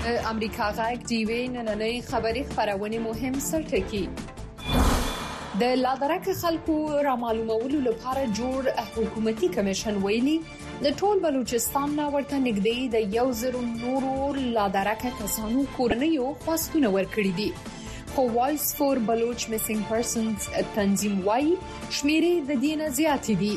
امریکا غږ ټيوي نننۍ خبری خبرونه مهم سرټکی د لادرک خلکو را معلومولو لپاره جوړ حکومتي کمیشن ویلي د ټول بلوچستان نه ورته نږدې د 1000 نورو لادرک کسانو کورنیو خواستونه ورکړي دي خو وایس فور بلوچ میسنګ پرسنز تنظیم وايي شمیرې د دینه زیات دي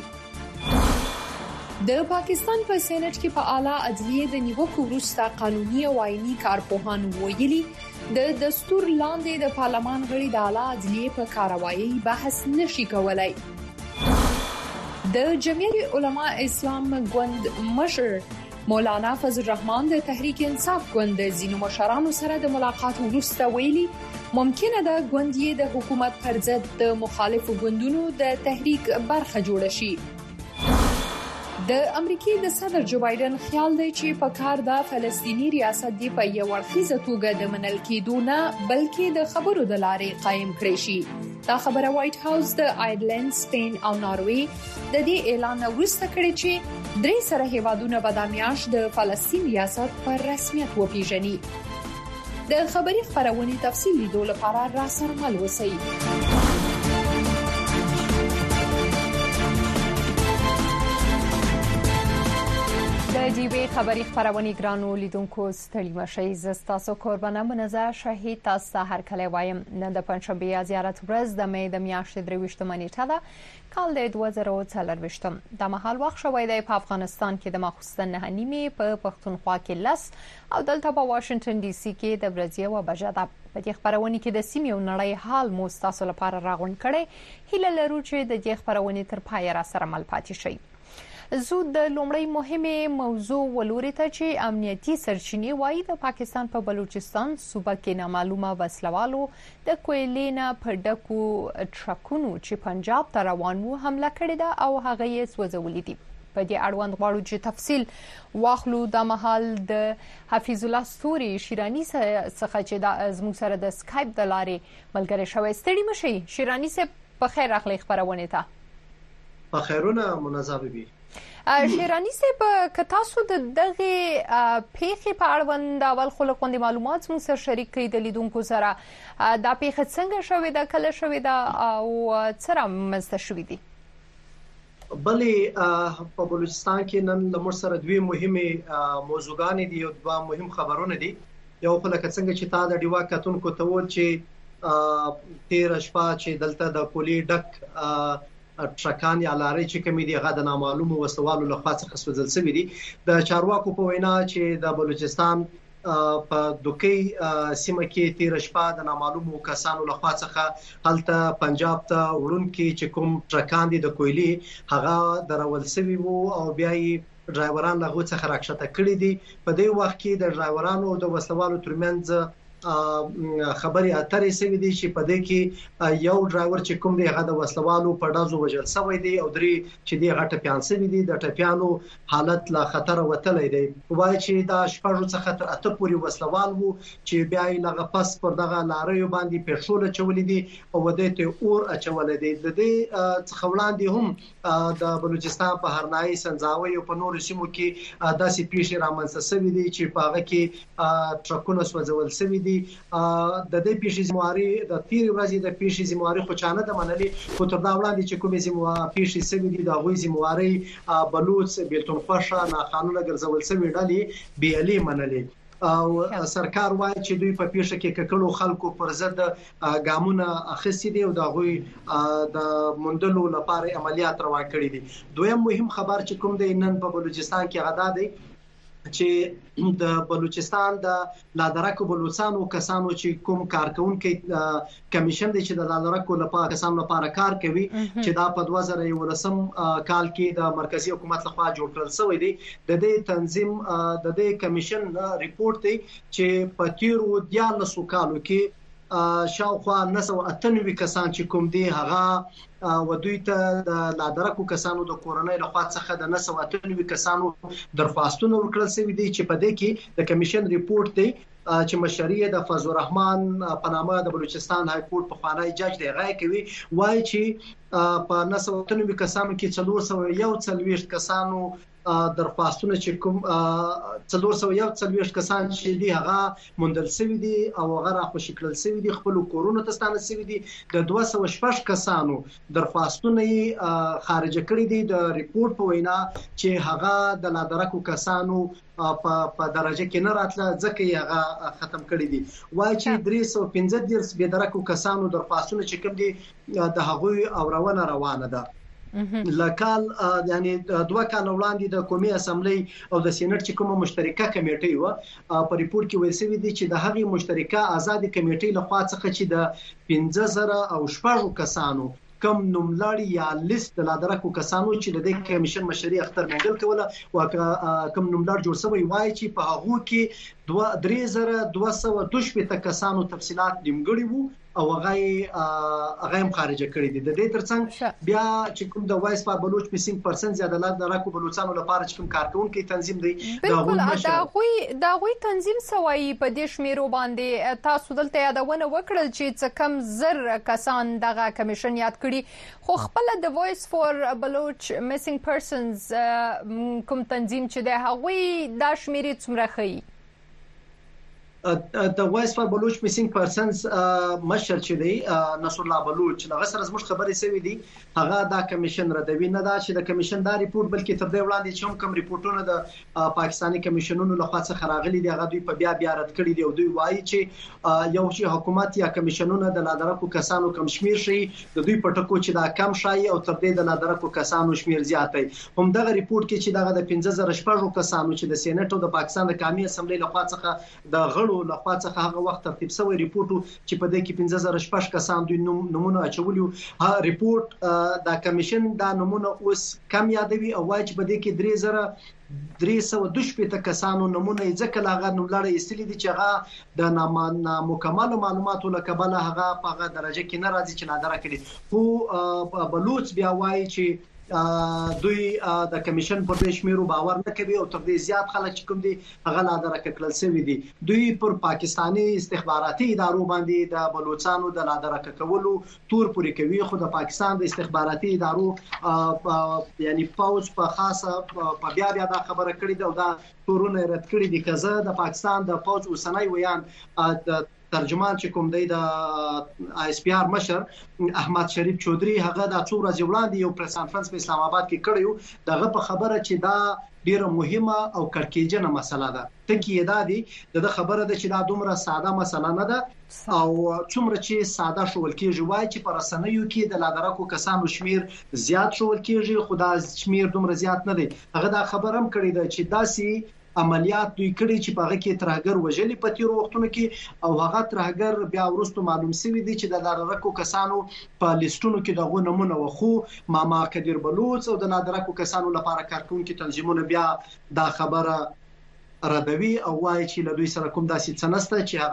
د پاکستان په سېنات کې په اعلی عدلیه د نیوکو وروسته قانوني او آئینی کارپوهان ویلي د دستور لاندې د پارلمان غړي د اعلی عدلیه په کاروایی بحث نشي کولای د جمعیت علما اسلام ګوند مشر مولانا فضل الرحمن د تحریک انصاف ګوند زینو مشرانو سره د ملاقات وروسته ویلي ممکنه ده ګوند یې د حکومت پر ضد د مخالفو ګوندونو د تحریک برخه جوړ شي د امریکای د صدر جو بایدن خیال دی چې په کار د فلسطینی ریاست دی په یو ورخیزه توګه د منل کېدو نه بلکې د خبرو د لارې قائم کړی شي دا خبره وایټ هاوس د آیرلند، سپین او ناروې د دې اعلان وروسته کړی چې درې سره هیوادونه به د میاشت د فلسطین ریاست پر رسمیت وپیژني د خبري خبرونه تفصیل لیدو لپاره را سره مل اوسئ د جیبې خبري خبرونه ګرانو لیدونکو ستړي مشي زستاسو قربانه منزه شهید تاسو هر کله وایم نن د پنځشنبه زیارت ورځ د مې د میاشتې 23 نیټه ده کال د 2024 د مهال وخت شوې د افغانستان کې د مخصوصن نه نیمه په پښتونخوا کې لس او دلته په واشنگټن ډي سي کې د برازیل او بجاده په دې خبرونه کې د سیمې نړۍ حال مو تاسو لپاره راغون کړي هله لرو چې د دې خبرونه تر پای را سره مل پاتې شي زود د لومړی مهمه موضوع ولوري ته چې امنیتي سرچینې وایي د پاکستان په بلوچستان صوبه کې نامعلومه وسلوالو د کویلینا په ډکو ټرکونو چې پنجاب ته روان وو حمله کړې ده او هغه یې سوځولې دي په دې اړوند غواړو چې تفصیل واخلو د محل د حفیظ الله ستوري شیرانی څخه چې د زموږ سره د سکایپ د لارې ملګری شوی ستړي مشي شیرانی سه په خیر راغلی خبرونه ته په خیرونه منظم وي شیرانی صاحب که تاسو د دغه پیښې په اړوند اول خلک باندې معلومات مو سره شریک کړئ د لیدونکو سره دا پیښه څنګه شوې ده کله شوې ده او څه مسته شوې دي بلې په بلوچستان کې نن لمر سره دوی مهمه موضوعګان دي او دوه مهم خبرونه دي یو خلک څنګه چې تا د ډیوا کتونکو ته ول چې 13 شپه چې دلته د کولی ډک ټرکان یا لارې چې کومې دي غا د نامعلومو وسوالو لخوا څخه سوځل شوی دي د چارواکو په وینا چې د بلوچستان په دوکي سیمه کې 13 شپه د نامعلومو کسانو لخوا څخه هلته پنجاب ته ورونکي چې کوم ټرکان دي د کویلي هغه درول شوی وو او بیا یې ډرایوران له غو څخه راکښته کړی دي په دې وخت کې د ډرایورانو او د وسوالو ترمنځ خبري اترې سوي دي چې په دې کې یو ډرایور چې کوم دی هغه د وسلوالو په ډازو وژل شوی دی او درې چې دی غټه پیان سوي دي د ټپیانو حالت لا خطر وتلې دی وایي چې دا شپږ څخه تر اته پورې وسلوال وو چې بیا یې لغه پس پر دغه لارې باندې پېټرول چولې دي او ودته اور اچولې دي د دې څخه وړاندې هم د بلوچستان په هرناي سنځاوي او په نور سیمو کې داسې پیښې رامنځته شوې دي چې په هغه کې ټرکونه سوځول شوي دي د دې پیښې زمواري د تیر ورځې د پیښې زمواري خو چانه د منلي خو تر دا وړاندې چې کومې زمواري پیښې سوي دي د غوي زمواري بلوچ بیلتون خوښه نه قانون ګرځول شوی ډالي بیالي منلي او سرکار وایي چې دوی په پیښه کې ککړو خلکو پر ضد ګامونه اخیستي دي او د غوي د مندلو لپاره عملیات روان کړي دي دویم مهم خبر چې کوم دی نن په بلوچستان کې غدا دی چې د بلوچستان د لادرکو بلوچستانو کسانو چې کوم کارکونکو کمیشن دی چې د لادرکو لپاره کسانو لپاره کار کوي چې دا په 2019 کال کې د مرکزی حکومت لخوا جوړ کړل شوی دی د دې تنظیم د دې کمیشن ریپورت دی چې په تیرو 14 کالو کې شاوخوا 998 کسان چې کوم دي هغه ودوی ته د لادرکو کسانو د کورنۍ لخوا څخه د 998 کسانو درخواستونه ورکړل شوی دي چې په دې کې د کمیشن ریپورت دی چې مشریه د فضل الرحمن په نامه د بلوچستان های کورټ په خوانی جج دی غای کوي وای چې په 998 کسانو کې 441 کسانو درخواستونه چې کوم 441 کسان چې دي هغه موندل شوی دي او هغه راخوشي کړل شوی دي، خپل کورونو ته ستانه شوی دي. د 216 کسانو درخواستونه خارج کړي دي د ریپورت په وینا چې هغه د لادرکو کسانو په درجه کې نه راتله، ځکه هغه ختم کړي دي. وایي چې 315 به درکو کسانو درخواستونه چې کوم دي د هغوی اورونه روانه ده. لکال یعنی 2 کال وړاندې د قومي اسمبلی او د سېنات چې کومه مشترکه کمیټه و په ریپورت کې ویل شوی دی چې د هغې مشترکه آزادي کمیټې لخوا څخه چې د 15000 کسانو کم نوملړ یا لیست د لادرکو کسانو چې د دې کمیشن مشري اختر منګل کوله او کم نوملړ جوړ شوی، وایي چې په هغه کې 3212 کسانو تفصيلات نیمګړي وو او هغه هم خارج کړی دي. د دې ترڅنګ بیا چې کوم د وایس فار بلوچ میسینګ پرسن زیاده لادرکو بلوچستان لپاره چې کوم کارکونکو تنظیم دی دا غوي تنظیم سوي په دې شمیرو باندې تاسو دلته یادونه وکړل چې څه کم زر کسان دغه کمیشن یاد کړي، خو خپل د وایس فار بلوچ میسینګ پرسنز کوم تنظیم چې د هغوی دا شمیرې څومره ښیي؟ د وایس فار بلوچ میسینګ پرسنز مشر چې دی نصر الله بلوچ هغه سره زموږ خبرې سوي دي، هغه دا کمیشن ردوي نه دا چې د کمیشن دا ریپورت بلکې تر دې وړاندې چې کوم ریپورتونه د پاکستاني کمیشنونو لخوا څخه راغلي دي هغه دوی په بیا رد کړي دي او دوی وایي چې یو چې حکومت یا کمیشنونه د لادرکو کسانو کم شمیر شي، د دوی په ټکو چې دا کم شي او تر دې د لادرکو کسانو شمیر زیاتای. هم دغه ریپورت کې چې دغه د 15000 کسانو چې د سېنات او د پاکستان د قومي اسمبلی لخوا څخه د غړو لخوا څخه هغه وخت ترتیب شوی ریپورت چې په دې کې 15000 کسان دوی نمونه اچولیو. ریپورت د کمیشن دا نمونه اوس کم یادوي او وایي چې په دې کې 312 کسانو نمونه ځکه لاغه نوملړ ایستلې دي چې هغه د نامکمل معلوماتو لکبله هغه په هغه درجه کې نه راځي چې نادره کړي. خو بلوچ بیا وایي چې دوی د کمیشن پر دې شمیرو باور نه کوي او تر دې زیات خلک چې کوم دي هغه لادرکه کړل شوی دي. دوی پر پاکستاني استخباراتي ادارو باندې د بلوچستانو د لادرکه کولو تور پوري کوي، خو د پاکستان د استخباراتي ادارو یعنی فوج په خاصه په بیا دا خبره کړې ده او دا تورونه رد کړی دي. کزه د پاکستان د فوج اوسنۍ ویان ترجمان چې کوم دی د آی اس پی آر مشر احمد شریف چودري هغه د څو ورځې وړاندې یو پریس کانفرنس په اسلام آباد کې کړیو، دغه په خبره چې دا ډیره مهمه او کړکېچنه مسله ده. ټکی دا دی د خبره ده چې دا دومره ساده مسله نه ده او څومره چې ساده شول کېږي. وایي چې پر رسنیو کې د لادرکو کسانو شمیر زیات شول کېږي، خو دا شمیر دومره زیات نه دی. هغه دا خبره هم کړې ده چې داسي عملیات دوی کړی چې په هغه کې ترهګر وژلي په تیرو وختونو کې او هغه ترهګر بیا ورستو معلوم شوی دی چې د لادرکو کسانو په لیستونو کې دغه نمونه وخو ماما قدیر بلوچ او د لادرکو کسانو لپاره کارکونکو تنظیمونه بیا دا خبره ردوي او وایي چې له دوی سره کوم داسې څه نشته چې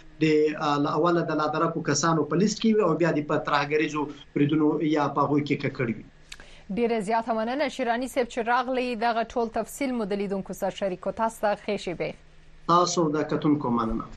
هغه د اوله د لادرکو کسانو په لیست کې او بیا د پترهګریزو پریدونو یا په هغوی کې کړی. ډیره زیاته مننه شیرانی صاحب چې راغلی دغه ټول تفصیل مو د لیدونکو سره شریکو. تاسو ته ښه شی تاسو د کتونکو مننه.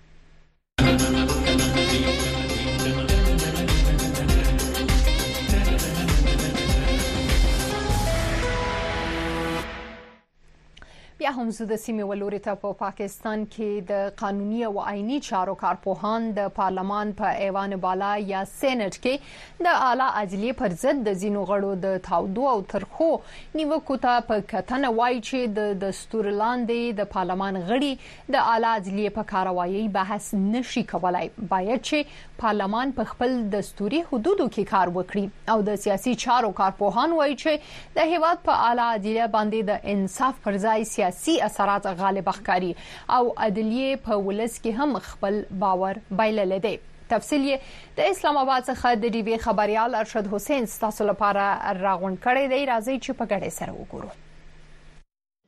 بیا هم زه د سیمې ولوري ته په پاکستان کې د قانوني او آئینی چارو کارپوهان د پارلمان په ایوان بالا یا سېنات کې د اعلی عدلیې پر ضد د ځینو غړو د تاودو او ترخو نیوکو ته په کتنه وایي چې د دستور لاندې د پارلمان غړي د اعلی عدلیې په کاروایی بحث نشي کولای. باید چې پارلمان په خپل دستوري حدودو کې کار وکړي او د سیاسي چارو کارپوهان وایي چې د هیواد په اعلی عدلیې باندې د انصاف پر ځای سیاسي اثرات غالب ښکاري او عدلیې په ولس کې هم خپل باور بایلل دي. تفصیل د اسلام آباد څخه د ډي وی خبريال ارشد حسین تاسو لپاره راغون کړی دی. راځي چې په ګډه سره وګورو.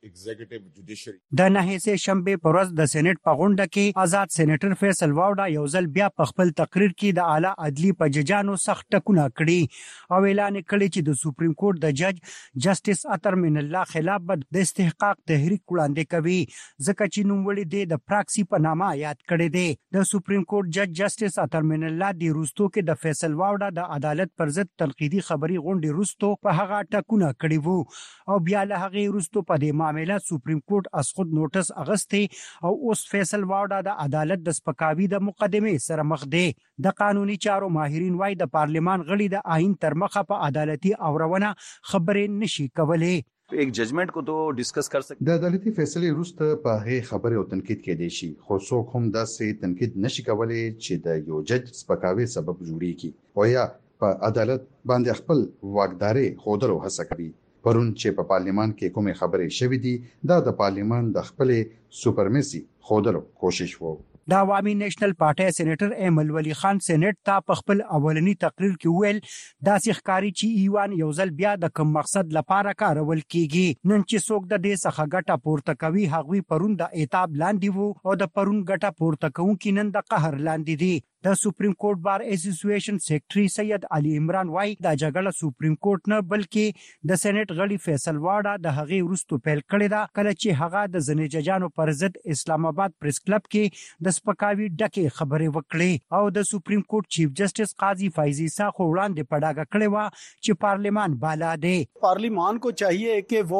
د نهیسه شنبه پر ورځ د سېنات په غونډه کې آزاد سېنیټر فیصل واوډا یو ځل بیا په خپل تقریر کې د اعلی عدلی په ججانو سخت ټکونه کړي او اعلان کړی چې د سپریم کورټ د جج جسټس عطر من الله خلاف د استحقاق تحریک وړاندې کوي ځکه چې نوموړي د پراکسي په نامه یاد کړی دی د سپریم کورټ جج جسټس عطر من الله د روستو کې د فیصل واوډا د عدالت پر ضد تنقیدي خبري غونډې روستو په هغه ټکونه کړی وو او بیا له هغه روستو په دې معاملې سپریم کورټ اسخود نوټس اغسته او اوس فیصل واوډا د عدالت د سپکاوي د مقدمه سره مخ دی د قانوني چارو ماهرین وايي د پارلمان غړي د آئین تر مخه په عدالتي اورونه خبرې نشي کولای एक जजमेंट को तो डिस्कस कर सकते د عدالتي فیصله وروسته په هغه خبره او تنقید کې دي شي خو څوک هم داسې تنقید نشي کولای چې د یو جج سپکاوي سبب جوړیږي او یا په عدالت باندې خپل واکداري خودرو هڅه کوي پرون چې په پارلیمان کې کومه خبرې شوې دي د پارلیمان د خپل سوپرمیسي خودرو کوشش وو د عوامي نېشنل پارټي سېنیټر ایمل ولی خان سېنیټ ته په خپل اولنی تقریر کې ویل داسې ښکاری چې ایوان یو ځل بیا د کوم مقصد لپاره کارول کیږي نن چې څوک د دې څخه ګټه پورته کوي هغوی پرون د عتاب لاندې وو او د پرون ګټه پورته کوونکي نن د قهر لاندې دي د سپریم کورټ بار اسوسییشن سیکریټري سید علي عمران وايي د جګړه سپریم کورټ نه بلکې د سېنات غړي فیصل واډا د هغې وروسته پیل کړی دا کله چې هغه د ځنې ججانو پر ضد اسلام آباد پریس کلب کې د سپکاوي ډکه خبرې وکړې او د سپریم کورټ چیف جسټس قاضي فیضی سا خو وړاندې پډاګه کړې و چې پارلیمان بالا دی پارلیمان کو چاہیے کہ وہ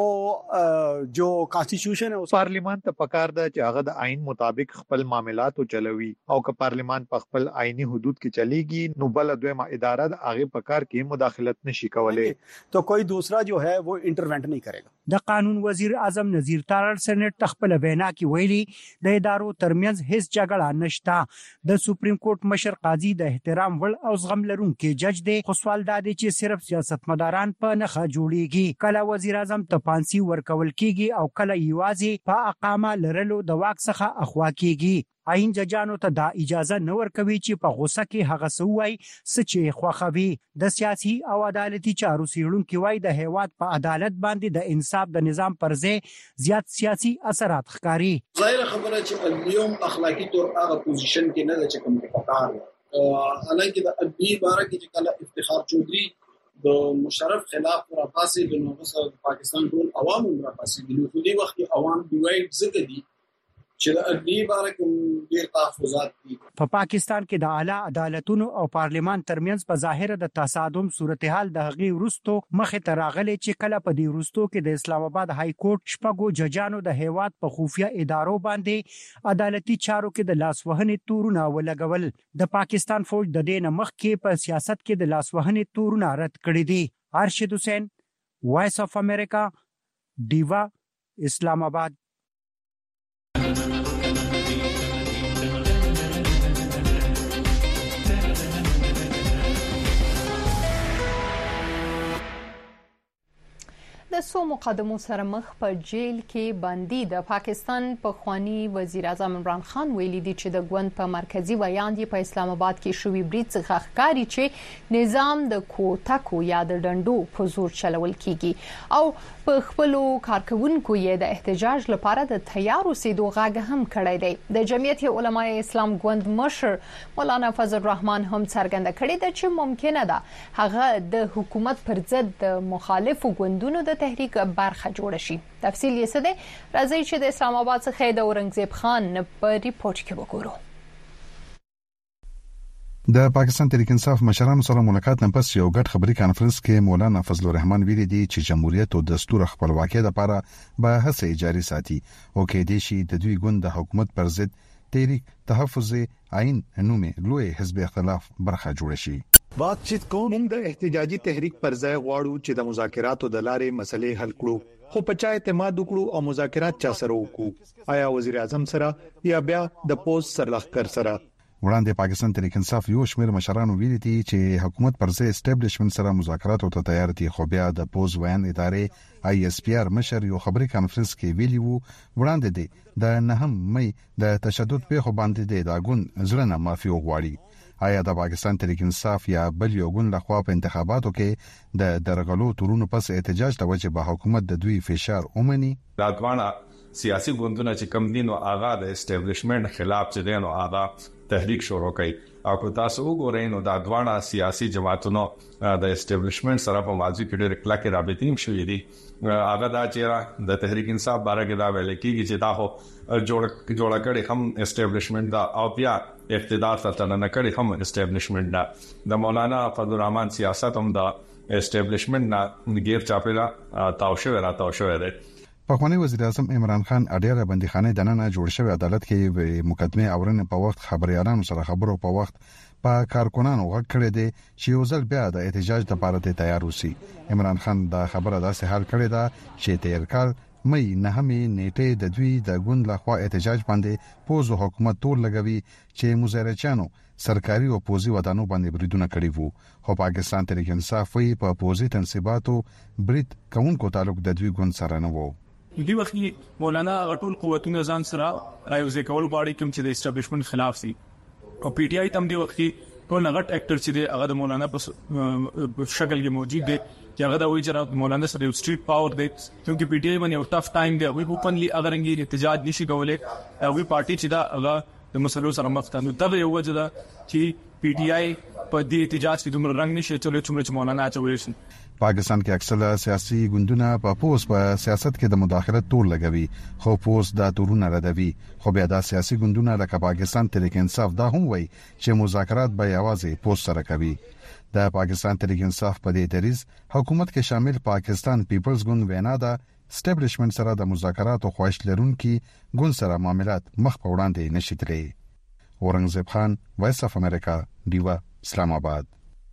جو کانسٹیټیوشن ہے پارلیمان ته پکار ده چې هغه د آئین مطابق خپل معاملات چلوي او که پارلیمان په خپل آئینی حدود کې چلےږي نو بل دویمه اداره د هغه پکار کې مداخلت نشي کولای تو کوئی دوسرا جو ہے وہ انټرونټ نه کرے د قانون وزیر اعظم نذیر تارړ سېنات خپل وینا کې ویلي د ادارو ترمنځ هیڅ جګړه نشته د سپریم کورټ مشر قاضي د احترام وړ او زغم لرونکي جج دی خو سوال دا دی چې صرف سیاستمداران په نخښه جوړیږي کله وزیر اعظم ته پانسي ورکول کیږي او کله یوازې په اقامه لرلو د واک څخه اخوا کیږي آئین ججانو ته دا اجازه نه ورکوي چې په غوسه کې هغه سوای سچې خوخوي د سیاسي او عدالتي چارو سیړونکو وای د هیواد په عدالت باندې د انصاف د نظام پر ځای زیات سیاسي اثرات ښکاري ظاهر خبره چې اليوم اخلاقی طور هغه پوزیشن کې نه ده چې کوم پکار حالانکه د ادبی باره کې چې کله افتخار چودري د مشرف خلاف راپاسې د نوغه پاکستان ټول عوام راپاسې د نوې وخت عوام ډیوایډ زګ دي چې د ادبی باره کې ډېر تحفظات دي په پاکستان کې د اعلی عدالتونو او پارلیمان ترمنځ په ظاهر د تصادم صورتحال د هغې وروستو مخې ته راغلی چې کله په دې وروستو کې د اسلام آباد های کورټ شپږو ججانو د هیواد په خفیه ادارو باندې عدالتي چارو کې د لاسوهنې تورونه ولګول د پاکستان فوج د دې نه مخکې په سیاست کې د لاسوهنې تورونه رد کړي دي ارشد حسین وایس اف امریکا ډیوا اسلام آباد د سو مقدمو سره مخ په جیل کې بندي د پاکستان پخوانی وزیر اعظم عمران خان ویلي دی چې د ګوند په مرکزی ویاند په اسلام آباد کې شوی بریټ څخه ښکاری چې نظام د کوټکو یا د ډندو په زور چلول کیږي او په خپل کارکونکو یې د احتجاج لپاره د تیار اوسېدو غږ هم کړی دی د جمعیت علماء اسلام ګوند مشر مولانا فضل الرحمن هم څرګنده کړې ده چې ممکنه ده هغه د حکومت پر ضد د مخالفو ګوندونو د تحریک برخه جوړ شي تفصیل یې څه دی راځي چې د اسلام آباد څخه د اورنګزیب خان په ریپورت کې وګورو د پاکستان تحریک انصاف مشرانو سره ملاقات نه پس یو غټ خبري کانفرنس کې مولانا فضل الرحمن ویلي دی چې جمهوریت او دستور خپلواکۍ لپاره به هڅه جاري ساتي او کې د شي د دوی ګوند د حکومت پر ضد تحریک تحفظ عین نومې لوی حزب اختلاف برخه جوړ شي باتچیت کوم د احتجاجي تحریک پر ځای غواړو چې د مذاکراتو د لارې مسلې حل کړو خو په چا اعتماد وکړو او مذاکرات چا سره وکړو آیا وزیر اعظم سره یا بیا د پوز سرلخکر سره وړاندې پاکستان تحریک انصاف یو شمېر مشرانو ویلي دي چې حکومت پر ځای اسټابلیشمنت سره مذاکراتو ته تیار دي خو بیا د پوز ویان ادارې ISPR مشر یو خبري کانفرنس کې ویلي وو وړاندې دي د 9 مې د تشدد په خو باندې د داګون زړه نه معافي وغواړي آیا د پاکستان تحریک انصاف یا بل یو ګوند لخوا په انتخاباتو کې د درغلو تورونو پس احتجاج ته وجه به حکومت د دوی فشار اومني؟ دا ځوانه سیاسي ګوندونه چې کم دین او آغا د اسټابلیشمنت خلاف چې دین او آغا تحریک شروع کړي او کو تاسو وګورئ نو دا ځوانه سیاسي جماعتونو د اسټابلیشمنت سره په ماضي کې ډېر کلکه رابطې هم شوې دي. هغه دا چې د تحریک انصاف باره کې دا ویل کېږي چې دا هو جوړ کړي هم اسټابلیشمنت دا او بیا اقتدار ته نه کړي هم اسټابلیشمنت دا. د مولانا فضل الرحمن سیاست هم دا اسټابلیشمنت نه غیر چاپیرا تاوشوه ده. پخوانی وزیر اعظم عمران خان اډیره بندیخانه دننه جوړ شوی عدالت کې مقدمه اورنه په وخت خبريالانو سره خبرو په وخت په کارکونانو غږ کړی دی چې یو ځل بیا د احتجاج لپاره تیار اوسي. عمران خان دا خبره داسې حال کړی دا چې تیر کال مې نه همې نیټه د دوی د ګوند لخوا احتجاج باندې پوزو حکومت تور لګوي چې مظاهرچانو سرکاري او پوزي ودانو باندې بریدونه کړی وو. خو پاکستان تحریک انصاف په پوزي تنصيباتو برید کوونکو تعلق د دوی ګوند سره نه وو. دی وخت مولانا غټول قوتونه ځان سره رايوځي کول غواړي کوم چې د اسټابلیشمنت خلاف سي او پی ټی آی تم دی وخت ټول غټ اکټر چې دی هغه د مولانا په شکل کې موجود دی چې هغه د وی چې مولانا سره یو سټریټ پاور دی چې پی ټی آی باندې یو ټف ټایم دی وی اوپنلی اگر انګي احتجاج نشي کولای وی پارټي چې دا هغه د مسلو سره مخ ته نو دا یو وجه ده چې پی ټی آی په دې احتجاج کې دومره رنگ نشي چې مولانا چوي شي. پاکستان کې اکثره سیاسي ګوندونه په سیاست کې د مداخلت تور لګوي خو پوس دا تورونه ردوي. خو بیا دا سیاسي ګوندونه لکه پاکستان تحریک انصاف دا هم وایي چې مذاکرات به یوازې پوس سره کوي. د پاکستان تحریک انصاف په دې دریز حکومت کې شامل پاکستان پیپلز ګوند وینا دا اسټابلیشمنت سره د مذاکرات او خواهش لرونکي ګوند سره معاملات مخ په وړاندې نشي تللی. اورنګزیب خان، وایس اف امریکا، دیوا، اسلام آباد.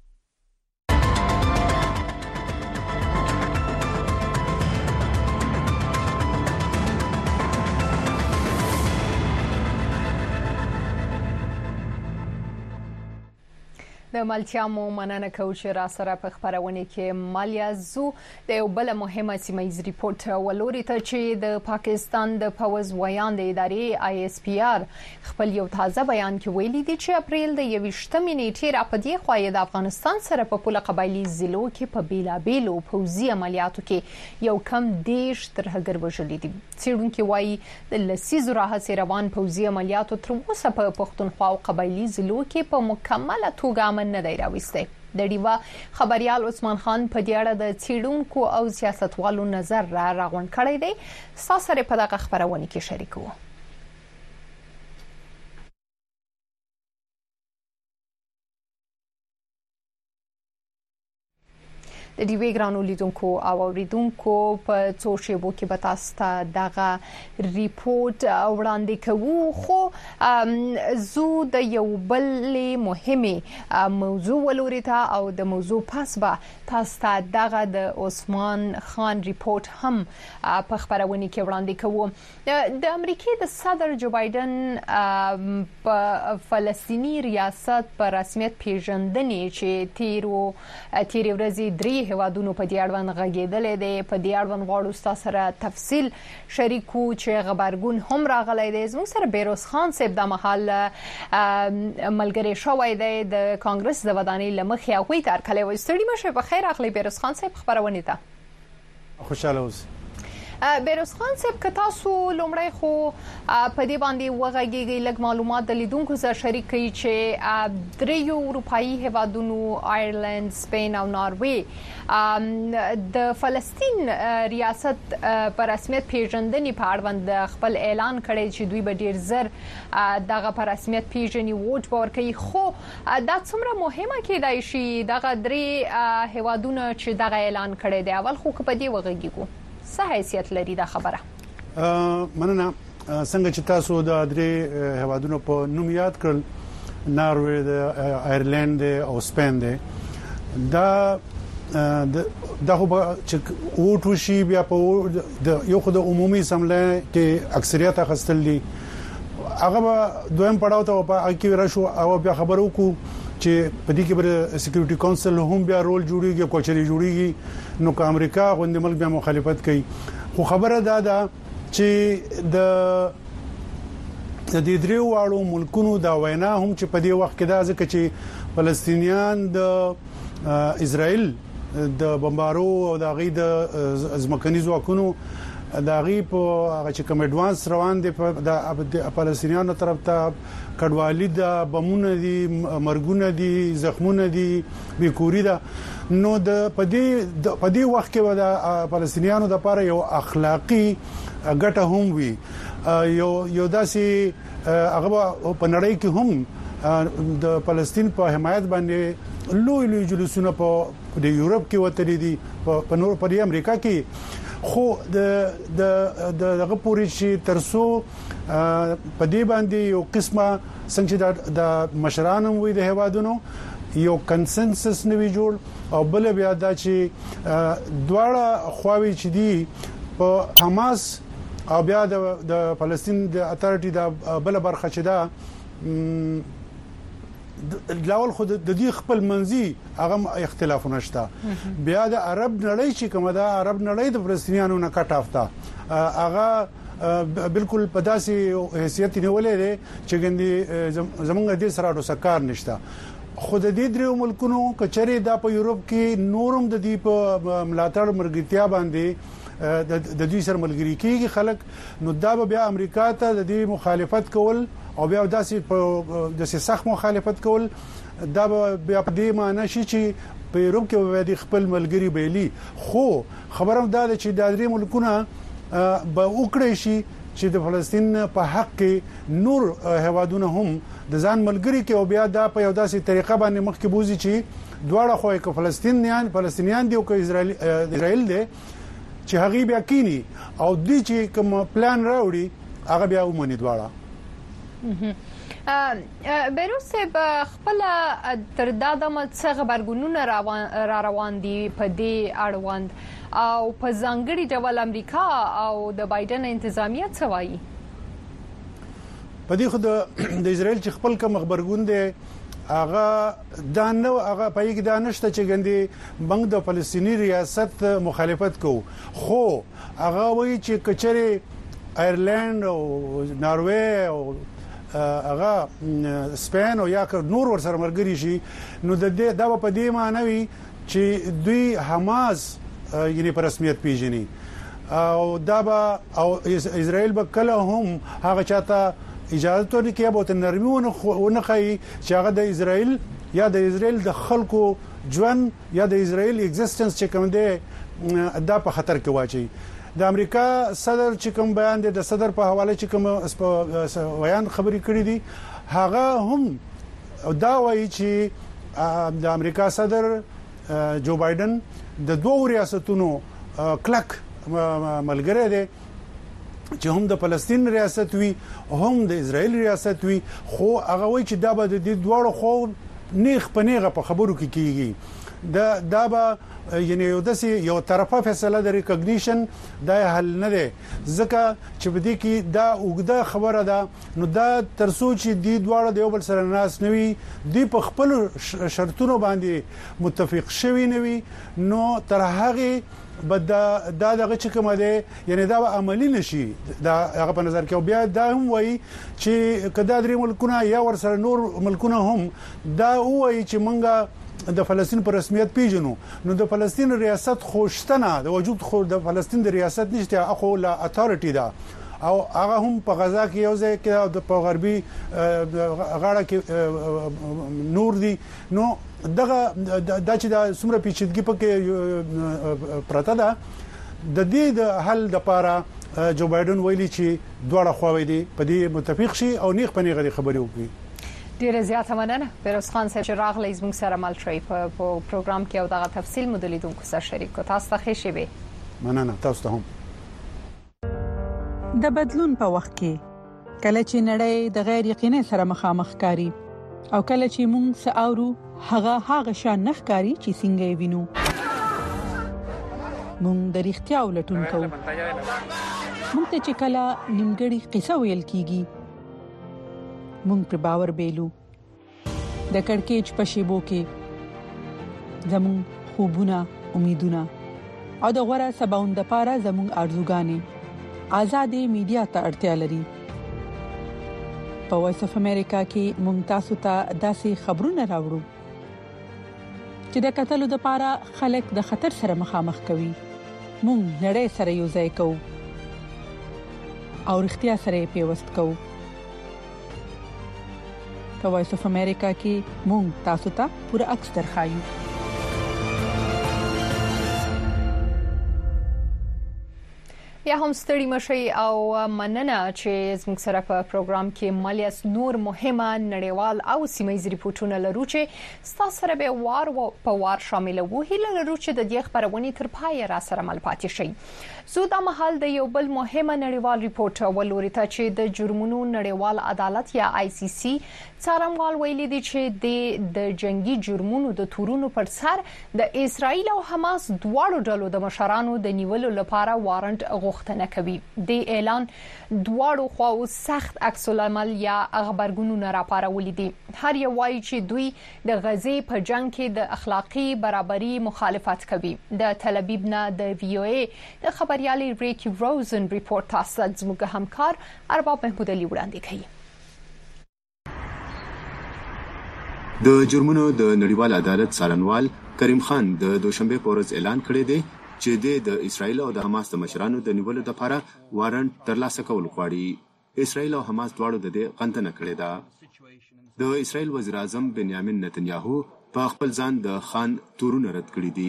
د ملتیا مو مننه کوم چې را سره په خبرونه کې مالیا زو د یو بل مهمه سیمایي ریپورت ولوري ته چې د پاکستان د پوز ویان د ادارې آی اس پی آر خپل یو تازه بیان کې ویلي دي چې اپریل د 28 نیټې را پدې خوای د افغانستان سره په پوله قبایلی ضلعو کې په بیلابیلو پوزي عملیاتو کې یو کم دیش ترهګر وژلي دي. څېړونکو وایي د لسیزو راهیسې روان پوزي عملیاتو تر اوسه په پښتونخوا او قبایلی ضلعو کې په مکمله توګه نه دی راوستي. د ډیوا خبريال عثمان خان په دې اړه د څېړونکو او سیاستوالو نظر راغونډ کړی دی. ساسره په دغه خبرونه کې شریک وو. د ډیوی ګرانو لیدونکو او اوریدونکو په څو شیبو کې به تاسو ته دغه ریپورت وړاندې کوو. خو زو د یو بل مهمه موضوع ولوري ته او د موضوع پس به تاسو ته دغه د عثمان خان ریپورت هم په خبرونه کې وړاندې کوو. د امریکای د صدر جو بایدن په فلسطینی ریاست په رسمیت پیژندنې چې تیر ورځې درې هوادونو په دې اړوند غږیدل دي. په دې اړوند غواړو تاسو سره تفصیل شریکو چې خبرګون هم راغلی دی. زموږ سره بیروز خان صاحب د محل ملګری شوی دی د کانګرس د ودانۍ لمخې هغوی تر کله وي. ستړي مشه په خیر اخلي بیروز خان صاحب خبرونه ته خوشاله اوسئ. بیروز خان صاحب که تاسو لومړی خو په دې باندې وغږیږئ لږ معلومات د لیدونکو سره شریک کړئ چې دریو اروپایي هیوادونو آیرلند، سپین او ناروې د فلسطین ریاست په رسمیت پیژندنې په اړوند خپل اعلان کړی چې دوی به ډیر زر دغه په رسمیت پیژني ووټ به ورکوي. خو دا څومره مهمه کېدای شي دغه درې هیوادونه چې دغه اعلان کړی دی؟ اول خو که په دې وغږیږو څه حیثیت لري دا خبره؟ مننه. څنګه چې تاسو د درې هوادونو په نوم یاد کړل، ناروې، د آیرلند او سپین دی، دا خو چې ووټ وشي بیا په یو خو د عمومي اسمبلی کې اکثریت اخیستل دي، هغه دویم پړاو ته په اکی راشو او بیا خبرو کو چې په دې کې بر سکیورټي کونسل هم بیا رول جوړیږي، کوچري جوړیږي، نو که امریکا غوندې ملک بیا مخالفت کوي. خو خبره دا ده چې د د دې درې واړو ملکونو دا وینا هم چې په دې وخت کې دا ځکه چې فلسطینیان د اسرائیل د بمبارو او د غي د ځمکني ځواکونو دا غي په هغه چې کوم اډوانس روان دي د فلسطینیانو طرف ته کډوالي د بمونه دي مرګونه دي زخمونه دي بیکوري ده نو د پدې وخت کې د فلسطینیانو د لپاره یو اخلاقی ګټه هم وي یو داسې هغه په نړۍ کې هم د فلسطین په حمایت باندې لوی جلوسونه په د یورپ کې وته دي په نور په امریکا کې خو دغه پوری شي ترسو په دې باندې یو قسمه څنګه د مشرانو وي د هوادونو یو کنسنسس نوي جوړ او بل بیا دا چې دواړه خواوي چې دي په حماس او بیا د فلسطین د اتارټي د بل برخه چې دا لاول خود د دې خپل منځي هغه اختلافونه شته بیا د عرب نړۍ چې کومه دا عرب نړۍ د فلسطینیانو نه کټافته هغه بالکل په داسې حیثیت نیولې ده چې ګندې زمونږ د سره د سکار نشته خود دې درو ملکونو کچري دا په یورپ کې نورم د دې په ملاتړ مرګتیا باندې د دې سره ملګری کیږي خلک نو دا بیا امریکا ته د دې مخالفت کول او بیا داسې په د سخت مخالفت کول دا بیا په دې معنی شي چې په یورپ کې د خپل ملګری بیلی خو خبرم دا چې د درې ملکونه به وکړي شي چې د فلسطین په حق کې نور هوادونه هم د ځان ملګری کې او بیا دا په یو داسې طریقه باندې مخکې بوزي چې دواړه خو کې فلسطینیان دی او کې اسرائیل دی چې هغه بیا کینی او دوی چې کوم پلان راوړي هغه بیا ومني دواړه بیروس په خپل تر دا د څه خبرګونونه را روان دي په دې اړوند او په ځانګړي ډول امریکا او د بایدن انتظامیه څه وایي په دې خو د اسرائیل چې خپل کوم خبرګون دي هغه دانه هغه په یګ دانشته چې ګندې بنګ د فلسطینی ریاست مخالفت کو خو هغه وایي چې کچري آیرلند او ناروې او هغه سپین او یا نور ور سره مرګري شي نو د دې دا په دې معنی چې دوی حماس یعنی په رسمیت پیژني او دا او اسرائیل به کله هم هغه چاته اجازه ورکړي کې به نرمونه خي چې هغه د اسرائیل یا د اسرائیل د خلکو ژوند یا د اسرائیل ایگزیسټنس چې کوم دی دا په خطر کې واچي د امریکا صدر چې کوم بیان دی د صدر په حواله چې کوم بیان خبري کړې دي هغه هم دا وایي چې د امریکا صدر جو بایدن د دوه ریاستونو کلک ملګری دی چې هم د فلسطین ریاست وي هم د اسرائیل ریاست وي خو هغه وایي چې دا به د دوه خو نیغ په نیغه په خبرو کې کیږي دا به یعنی یو طرفه فیصله د ریکګنیشن دا حل نه دی ځکه چې په دې کې دا وګړه خبره ده نو دا ترڅو چې دی دواړه د یو بل سره ناس نوي دی په خپل شرطونو باندې متفق شوي نوي نو تر هغه بد دا دغه چې کوم دی یعنی دا عملی نشي دا هغه په نظر کې بیا دا هم وایي چې کدا درې ملکونه یا ور سره نور ملکونه هم دا وایي چې مونږه د فلسطین پر رسمیت پیژنو نو د فلسطین ریاست خوشتنه د وجود خو د فلسطین د ریاست نشته اخو لا اتارټی دا او هغه هم په غزا کې یو ځای کې د غربي غاړه کې نور دي نو دغه د چې د سمره پیچیدګي پکې پرته ده د دې د حل لپاره جو بایدن ویلي چې دواړه خواوې دي په دې متفق شي او نیغ په نیغه خبرې وکړي ډیره زیاته مننه بیروس خان صاحب چې راغلی زموږ سره ملټری په پروګرام کې او دغه تفصیل مو د لیدونکو سره شریک کو تاسو ته ښه شي به مننه تاسو ته هم د بدلون په وخت کې کله چې نړۍ د غیر یقیني سره مخامخ کاری او کله چې موږ ساوو هغه شان نخکاری چې څنګه وینو موږ د اړتیا ولټون کوو موږ ته چې کله نیمګړی قصه ویل کیږي مونږ پر باور بیلو د کڑکېچ په شیبو کې زمون خوبونه امیدونه او د غوړه سباوند لپاره زمون ارزوګانې آزادې میډیا ته اړتیا لري په وایس اف امریکا کې مونږ تاسو ته داسې خبرونه راوړو چې د قتلو د پاره خلک د خطر سره مخامخ کوي. مونږ نړۍ سره یو ځای کوو او اړتیا سره پیوست کوو. په وایس اف امریکا کې مونږ تاسو ته پوره عکس درخایو. یا هم ستړي مشي او مننه چې زموږ سره په پروګرام کې مالیاس نور مهمه نړیوال او سیمایي ریپورتونه لرو چې تاسو سره به وار په وار شامل وو. هیله لرو چې د دې خبرونه تر پای را سره مل پاتې شي. زه د محل د یو بل مهمه نړیوال ریپورت ولوري ته چې د جرمونو نړیوال عدالت یا ICC څارنوال ویلي دي چې د جنگي جرمونو د تورونو پر سر د اسرایل او حماس دواړو ډلو د مشرانو د نیولو لپاره وارنټ غوښتنه کوي. د اعلان دواړو خواو سخت عکس العمل یا خبرګونونه راپارولي دي. هر یو وایي چې دوی د غزې په جنگ کې د اخلاقی برابرۍ مخالفت کوي. د تل ابیب نه د VOA د خبريالي ریکی روزن ریپورت تاسو زموږ همکار ارباب محمود علي وړاندې کوي. د جرمونو د نړیوال عدالت څارنوال کریم خان د دوشنبه په ورځ اعلان کړی دی چې د اسرایل او د حماس د مشرانو د نیولو لپاره وارنټ ترلاسه کول غواړي. اسرایل او حماس دواړو د دې غندنه کړې ده. د اسرایل وزیر اعظم بنیامین نتنیاهو په خپل ځان د خان تورونه رد کړی دي.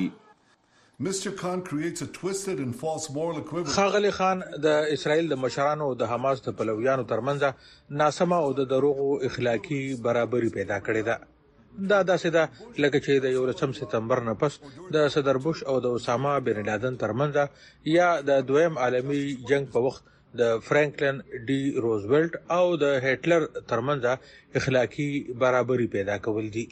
خاغلی خان د اسرایل د مشرانو او د حماس د پلویانو ترمنځ ناسمه او د دروغو اخلاقی برابرۍ پیدا کړې ده. دا داسې ده لکه چې د 11 سپتمبر نه پس د صدر بوش او د اسامه بن لادن ترمنځ یا د دویم عالمي جنگ په وخت د فرانکلن ډي روزولټ او د هټلر ترمنځ اخلاقی برابرۍ پیدا کول دي.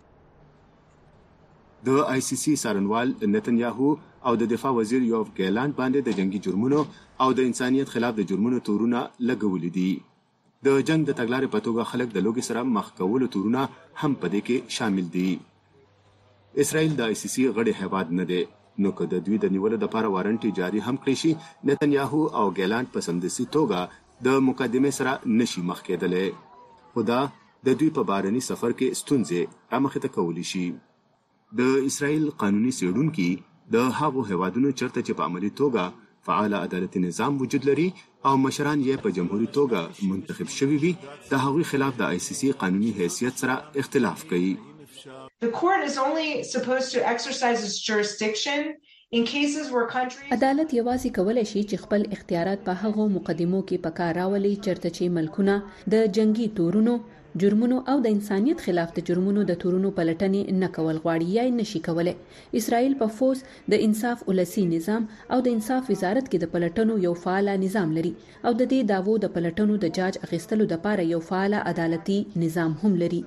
د ICC څارنوال نتنیاهو او د دفاع وزیر یوف ګیلانډ باندې د جنگي جرمونو او د انسانيت خلاف د جرمونو تورونه لګولې دي. د جنگ د تګلارې په توګه خلک د لوګي سره مخ کولو تورونه هم په دې کې شامل دي. اسرائیل د ICC غړي هیواد نه دی، نو که د دوی د نیولو لپاره وارنټ جاری هم کړی شي، نتنیاهو او ګیلانډ په سمدستي توګه د مقدمه سره نشي مخ کېدلی. خدا د دوی په بارني سفر کې ستونزې رامخې ته کولی شي. د اسرائیل قانوني څېړونکي د هغو هیوادونو چرته چې په عملي توګه فعال عدالتي نظام وجود لري او مشران یې په جمهوریت توګه منتخب شوي وي، د هغوی خلاف د ICC قانوني حیثیت سره اختلاف کوي. The court is only supposed to exercise its jurisdiction in cases where countries عدالت یوازې کولای شي چې خپل اختیارات په هغو مقدمو کې په کار راولي چرته چې ملکونه د جنگي تورونو، جرمونو او د انسانيت خلاف د جرمونو د تورونو پلټنې نه کول غواړي یا نشي کولای. اسرائیل په فوز د انصاف ولسی نظام او د انصاف وزارت کې د پلټنو یو فعال نظام لري او د دې داوو د پلټنو د جاج اخیستلو لپاره یو فعال عدالتي نظام هم لري.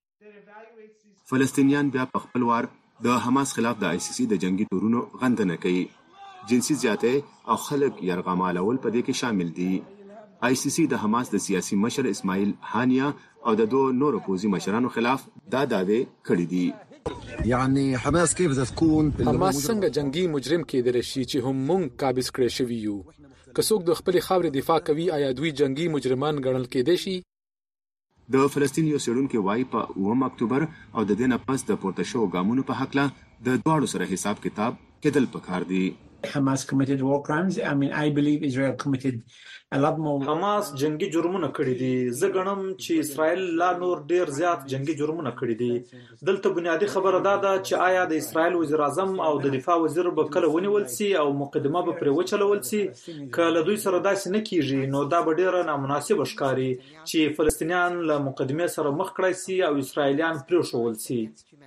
فلسطینیان بیا په خپل وار د حماس خلاف د ICC د جنگي تورونو غندنه کوي. جنسي زیاتې او خلک یرغمالول په دې کې شامل دي. ICC د حماس د سیاسي مشر اسماعیل هانیا او د دوه نورو پوځي مشرانو خلاف دا دعوی کړې دي. یعنی حماس کیف تكون حماس څنګه جنگي مجرم کېدل شي چې هم مونږ قابض کړی شوی یو؟ که څوک د خپل خاورې دفاع کوي آیا دوی جنگي مجرمان ګڼل کېدای شي؟ د فلسطین یو څېړونکي وایي په 9 اکتوبر او د دې نه پس د پورته شوو ګامونو په هکله د دواړو سره حساب کتاب کېدل پکار دي. Hamas committed war crimes. I mean, I believe Israel committed a lot more. حماس جنگي جرمونه کړي دي. زه ګڼم چې اسرائیل لا نور ډیر زیات جنگي جرمونه کړي دي. دلته بنیادی خبره ده چې آیا د اسرائیل وزیر اعظم او د دفاع وزیر به کله ونیول سي او مقدمه به پرې وچلول سي؟ کله دوی سره داسې نه کیږي نو دا به ډیر نامناسب ښکاري چې فلسطینیان له مقدمه سره مخ کړای سي او اسرائیلیان پرېښول سي.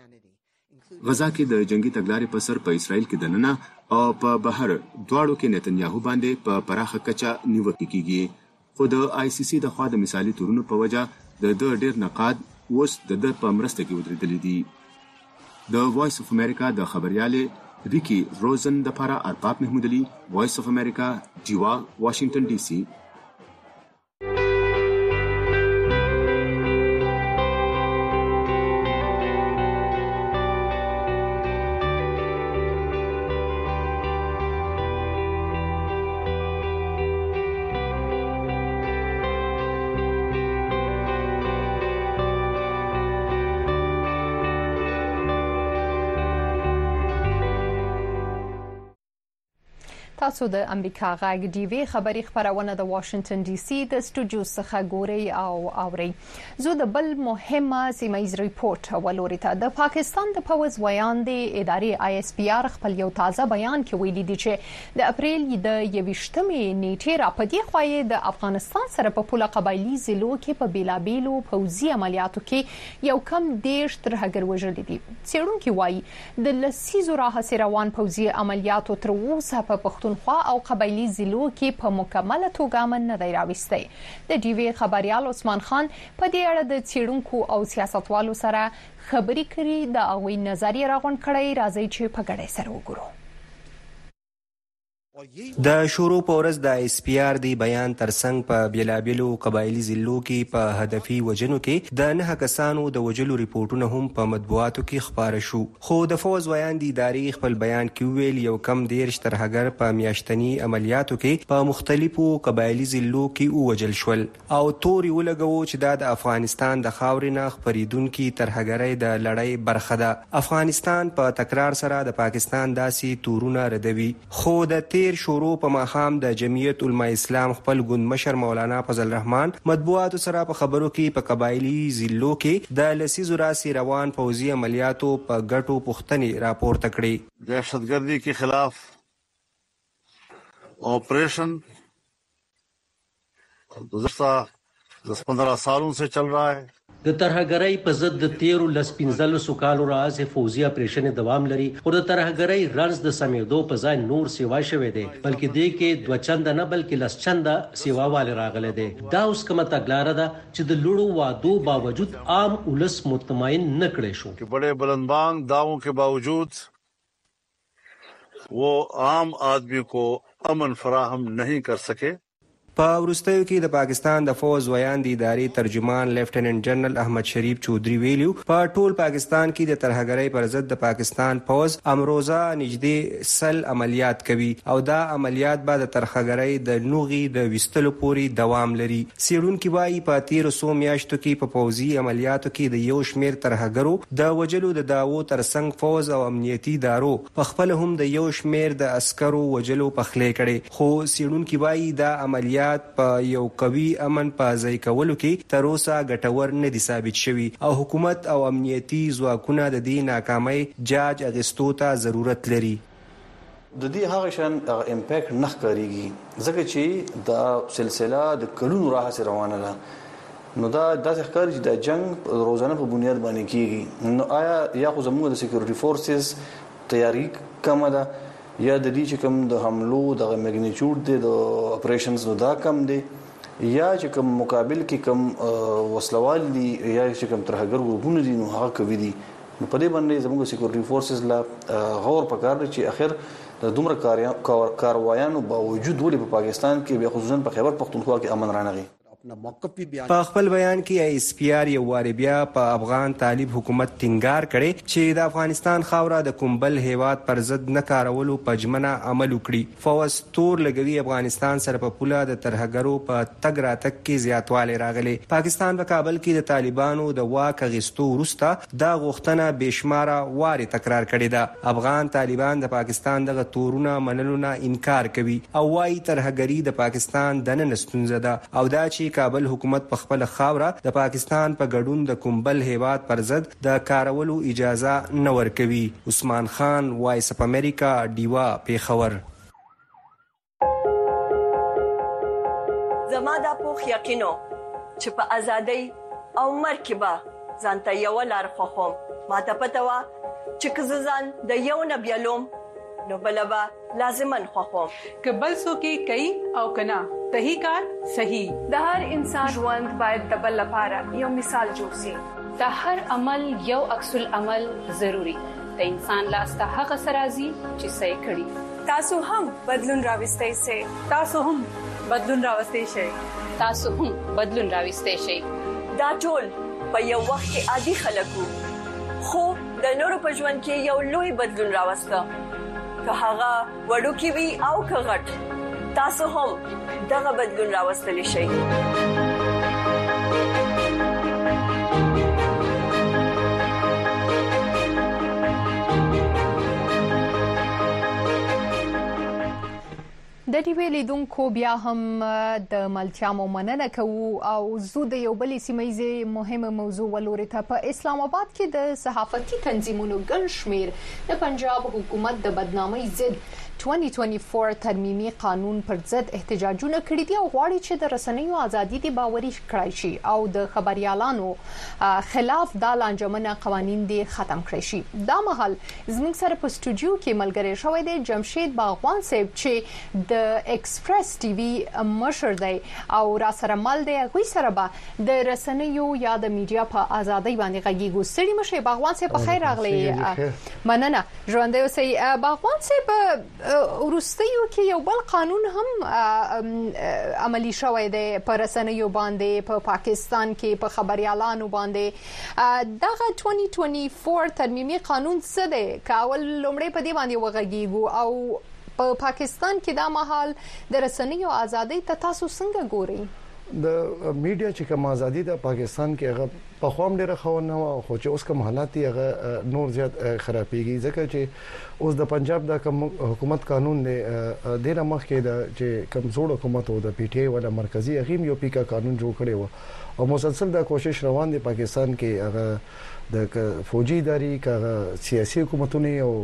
غزا کې د جنگي تګلارې په سر په اسرائیل کې دننه او په بهر دواړو کې نتنیاهو باندې په پراخه کچه نیوکې کیږي. خو د ICC د خوا د مثالي تورونو په وجه د ډېر نقاد اوس د په مرسته کې ودرېدلې دي. د وایس اف امریکا د خبريالي ریکی روزن د لپاره ارباب محمود علي، وایس اف امریکا، جیوا، واشنگټن DC. تاسو د امریکا غږ ډي وی خبري خبرونه د واشنگټن ډي سي د سټوډیو څخه ګوري او اوري. زه د بل مهمه سیمایز ریپورت ولورته د پاکستان د پوز ویان د ادارې آی اس پی آر خپل یو تازه بیان کې ویلي دي چې د اپریل د 28مې نیټې راپدې خوایې د افغانستان سره په پوله قبایلی ضلعو کې په بیلابیلو پوزي عملیاتو کې یو کم 10 ترهګر وژل دي. څېړونکو وایي د لسیزو راهیسې روان پوزي عملیاتو تر اوسه په پښتونخوا او قبایلی ضلعو کې په مکمله توګه امن نه دی راوستی. د ډي وی خبريال عثمان خان په دې اړه د څېړونکو او سیاستوالو سره خبري کړې د هغوی نظریه راغونډ کړې. راځي چې په ګډه سره وګورو. د شروع په ورځ د اس پی آر دی بیان ترڅنګ په بیلابیلو قبایلی ضلعو کې په هدفي وجنو کې د 9 کسانو د وجلو ریپورتونه هم په مطبوعاتو کې خبره شو. خو د فوز ویان دی ادارې خپل بیان کې ویل یو کم 10 ترهګر په میاشتنی عملیاتو کې په مختلفو قبایلی ضلعو کې وجل شول او توري ولګو چې د افغانستان د خاورینه خبريدونکو ترهګرۍ د لړۍ برخه ده. افغانستان په تکرار سره د پاکستان داسې تورونه ردوي. خو د تیر شروع په ماخام د جمعیت علماء اسلام خپل ګوند مشر مولانا فضل الرحمن مطبوعاتو سره په خبرو کې په قبایلی ضلعو کې د لسیزو راسي روان فوزي عملیاتو په ګټو پښتني راپورته کړې. دهشتګردی کے خلاف operation गुज़श्ता 10-15 सालों से चल रहा है. د ترهګرۍ په ضد د 13 کالو راځي فوزي اپریشن دوام لري او د ترهګرۍ رنز د سمیدو په ځای نور سیوا شوه دي بلکې دې کې دوه چند نه بلکې لس چند سیوا والے راغله دي. دا اوس کومه تګلاره ده چې د لړو وادو باوجود عام ولس مطمئن نه کړي شو कि बड़े बुलंदबांग दावों के बावजूद वो आम आदमी को अमन फराहम नहीं कर सके. په وروستیو کې د پاکستان د فوز ویان د ادارې ترجمان لیفټیننټ جنرال احمد شریف چودري ویلو په ټول پاکستان کې د ترهګرۍ پر ضد د پاکستان فوز امروزه نږدې سل عملیات کوي او دا عملیات بعد ترهګرۍ د نوغي د وستلو پوري دوام لري. سیړونکو وايي په 1300 میاشتو کې په فوزي عملیاتو کې د یو شمیر ترهګرو د وجلو د داوو ترڅنګ فوز او امنیتي ادارو په خپل هم د یو شمیر د عسکرو وجلو په خلې کړي. خو سیړونکو وايي دا عملیات په یو قوي امن په ځای کولو کې تر اوسه ګټور نه دي ثابت شوي او حکومت او امنیتي ځواکونه د دې ناکامۍ جاج اغستو ته ضرورت لري. د دې هغه شان امپیکټ نه ښکاریږي ځکه چې دا سلسله د کلونو راهیسې روانه ده. نو دا داسې ښکاري چې د جنگ روزانه په بنیاد باندې کیږي. نو آیا یا خو زموږ د سکیورټي فورسز تیاری کم ده یا د دې چې کوم د حملو د میګنیچود د اپریشنز نو دا کم دي یا چې کوم مقابل کې کوم وسلوال دي یا چې کوم ترهګر ګروپونه دي نو هغه کوي دي. نو په دې باندې زموږ سکیورټي فورسز لا غور پکار دي چې اخر د دومره کاروایانو باوجود ولې په پاکستان کې به خصوصا په خیبر پختونخوا کې امن رانغی. په خپل بیان کې ایس پی آر یو واری بیا په افغان طالب حکومت ټینګار کړي چې د افغانستان خاوره د کومبل هیواد پر ضد نه کارولو پجمنه عمل وکړي. فوز تور لګوي افغانستان سره په پوله د ترهګرو په تګ راتګ کې زیاتوالی راغلي. پاکستان په کابل کې د طالبانو د واک غستو وروسته دا غوښتنه بشماره واري تکرار کړې ده. افغان طالبان د پاکستان دغه تورونه منلو نه انکار کوي او وايي ترهګری د پاکستان د نن ستونزه ده او دا چې کابل حکومت په خپل خاوره د پاکستان په ګډون د کومبل هیواد پر ضد د کارولو اجازه نه ورکوي. عثمان خان وایس اف امریکا دیوا پیښور. زما د پوخ یقینو چې په ازادۍ او مرکبه ځانته یو لار خوخم ماته پته وا چې کززان د یو نبیلوم نو بلبا لازمن خوخم کبل سو کې کوي او کنا صحیح کار صحیح. د هر انسان ژوند باید د بل لپاره یو مثال جوړ شي. د هر عمل یو عکس العمل ضروری. د انسان لاس ته هغه سرازي چې صحیح کړي. تاسو هم بدلون راوستئ سي. تاسو هم بدلون راوستئ شئ. تاسو هم بدلون راوستئ شئ. دا ټول په یو وخت کې عادي خلکو خو د نورو په ژوند کې یو لوی بدلون راوسته. که هغه وړوکی وي او که غټ تاسو هم دغه بدلون راوستلی شئ. قدرمنو ټي وی لیدونکو بیا هم د ملتیا مننه کوو او زو د یو بل سیمایي مهمه موضوع ولوري ته په اسلام آباد کې د صحافتي تنظیمونو ګڼ شمیر د پنجاب حکومت د بدنامۍ ضد 2024 ترمیمي قانون پر ضد احتجاجونه کړي دي او غواړي چې د رسنیو ازادي د باوري کړای شي او د خبريالانو خلاف د لانجمنه قوانين دي ختم کړي شي. دا مهال زموږ سره په استودیو کې ملګری شوی دی جمشید باغوان صاحب چې د ایکسپریس ټي وي مشر دی او را سره مل دی. غوي سره به د رسنیو یا د میډیا په ازادي باندې غږیږو. سړي مشه باغوان صاحب په خیر راغلی. مننه ژوندۍ اوسئ. باغوان صاحب ورستیو کې یو بل قانون هم عملی شوی دی په رسنیو باندې په پاکستان کې په خبريالانو باندې. دغه 2024 ترمیمي قانون څه دی؟ کاول لومړی په دې باندې وغږیږو او په پاکستان کې دا مهال د رسنیو ازادي ته تاسو څنګه ګورئ؟ د میډیا چې کوم ازادي د پاکستان کې هغه په خوام ډیره خونه خو چې اوس کوم حالات هغه نور زیات خرابېږي ځکه چې اوس د پنجاب د حکومت قانون دی ډیره مخکې د چې کمزور حکومت او د پی ټی آی ولا مرکزی اغیم یو پیکا قانون جوړ کړی و او مسلسل د کوشش روان دی پاکستان کې هغه د فوجي اداري کا سیاسي حکومتونه او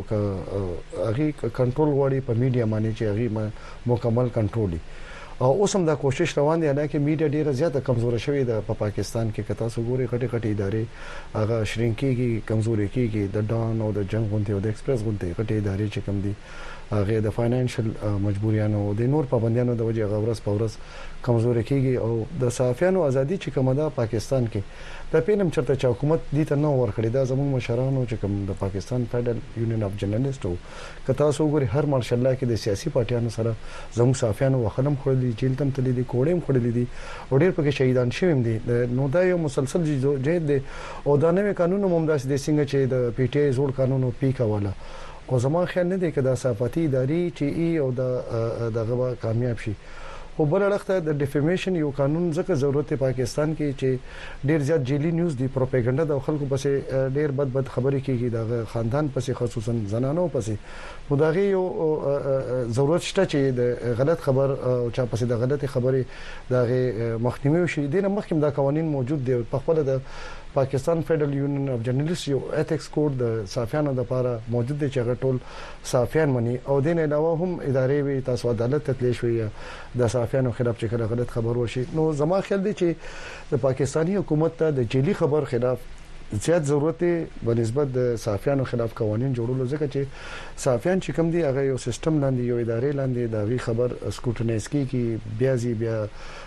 هغه کنټرول غواړي په میډیا باندې چې هغه مکمل کنټرول او اوس هم دا کوشش روان دي چې میډیا ډیره زیاته کمزور شوې ده په پاکستان کې کته سګوري غټي غټي ادارې هغه شرینکيږي کمزوري کیږي د ډان او د جنگ غونډه او د ایکسپریس غونډه غټي ادارې چې کم دي هغه د فاینانشل مجبوریانو او د نور پابندیانو د وجې غورس پورس کمزوري کیږي او د صحافیانو ازادي چې کومه ده پاکستان کې د پینم چرته چې حکومت دي ته نو ورکړي دا زموږ مشرانو چې کوم د پاکستان فدرال یونین اف جرنالستو کته سګوري هر مارشل الله کې د سیاسي پارټیانو سره زموږ صحافیانو وخلم خړلې جیل تم تللی دي کوړم خړلې دي او ډېر پکې شهیدان شوم دي نو دا یو مسلسل جهاد دی او دا نوې قانون ممداس دي څنګه چې د پی ټی آی زوړ قانون پیکا والا او زما خیال نه دی چې د صحافتي اداري چې ای او دغه کامیاب شي. خو بل اړخته د ډیفیمیشن یو قانون ځکه ضرورت پاکستان کې چې ډیر زیات جیلی نیوز دی پروپاګاندا د خلکو پسې ډیر بد خبرې کیږي د خاندان پسې خصوصا زنانو پسې مداغي یو ضرورت شته چې د غلط خبر او چا پسې د غلطي خبرې دغه مخنیوي شي. د مخکې دا قوانين موجود دي په خپل د پاکستان فدرال یونین اف جرنالست یو ایتکس کوډ د صحافیانو لپاره موجود دی چې هغه ټول صحافیان مني او د نه علاوه هم ادارې وي تاسو عدالت ته تللی شوی د صحافیانو خلاف چې کله غلط خبر ورشي. نو زما خیال دی چې د پاکستانی حکومت ته د جیلی خبر خلاف زیات ضرورت دی بنسبت د صحافیانو خلاف قوانين جوړولو ځکه چې صحافیان چې کوم دي هغه یو سیستم لاندې یو ادارې لاندې د غي خبر سکوټنایز کی بیا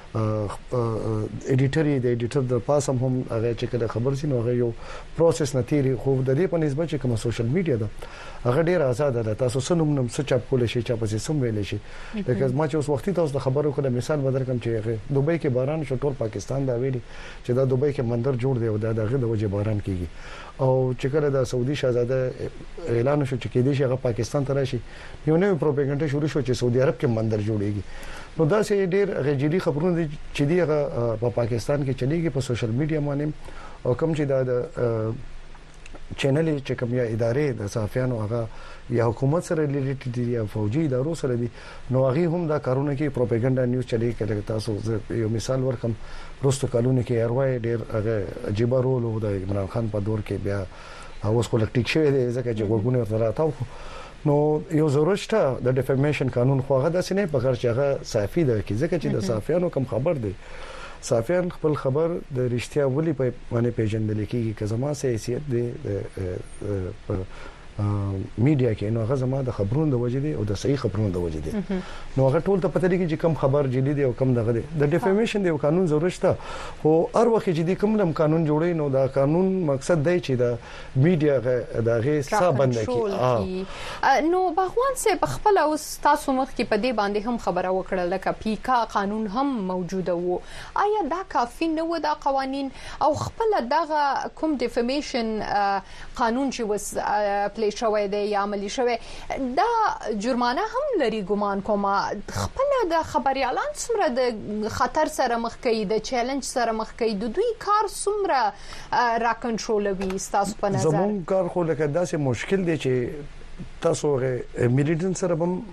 ایډیټری د ایډیټر د پاسم هم هغه چې کله خبر سي نو هغه یو پروسس نتیری خو د دې په نسبت چې کوم سوشل میډیا ده هغه ډیر آزاد ده تاسو سنوم نم څه چاپ کول شي چا پسې سم ویل شي. لکه ما چې اوس وختي تاسو د خبرو کله مثال بدر کوم چې هغه دوبۍ کې باران شو ټول پاکستان دا ویلي چې دا دوبۍ کې مندر جوړ دی او دا دغه د وجه باران کیږي او چې کله د سعودي شاهزاده اعلان شو چې کې دي چې هغه پاکستان ته راشي یو نوې پروپاګاندا شروع شو چې سعودي عرب کې مندر جوړیږي. نو دا سه ډیر غجلی خبرونه چې دی په پاکستان کې چلیږي په سوشل میډیا باندې او کوم چې دا چینل چې کوم یا ادارې د صحافیانو هغه یا حکومت سره ریلیټډ دي یا فوجي ادارو سره دي نو هغه هم دا کارونه کې پروپاګاندا نیوز چلی کړي. تاسو یو مثال ورکم روستو کالونی کې اروای ډیر هغه عجیب رول و د عمران خان په دور کې بیا اوس کولیکټیک شوی دی ځکه چې وګونه ورته راتاو نو یو ضرورت شته د ډیفیمیشن قانون خو هغه داسې نه په چې هغه صحافي ده کې ځکه چې د صحافیانو کم خبر دی صحافیان خپل خبر د رښتیا ولي په باندې پیژندل کېږي که زما سه حیثیت دی میډیا کې نو هغه زما د خبرونو د وجې دي او د صحیح خبرونو د وجې دي نو هغه ټول ته پته لګي چې کم خبر جدي دی او کم دغه دی د ډیفیمیشن دی قانون ضرورت شته خو هر وخت چې دی کوم قانون جوړي نو دا قانون مقصد دی چې د میډیا دغه حساب باندې کې نو باغوان سه بخپل اوس تاسو مخ کې په دې باندې هم خبره وکړه لکه پیکا قانون هم موجوده وو آیا دا کافي نه و دا قوانين او خپل دغه کوم ډیفیمیشن قانون چې وس پلی شوی دی یا عملی شوی دا جرمانه هم لري ګمان کوم خپل د خبريالان څومره د خطر سره مخ کوي د چیلنج سره مخ کوي د دوی کار څومره را کنټرولوي تاسو په نظر زمون کار خو لکه داسې مشکل دی چې تاسو غو میډیټن سره هم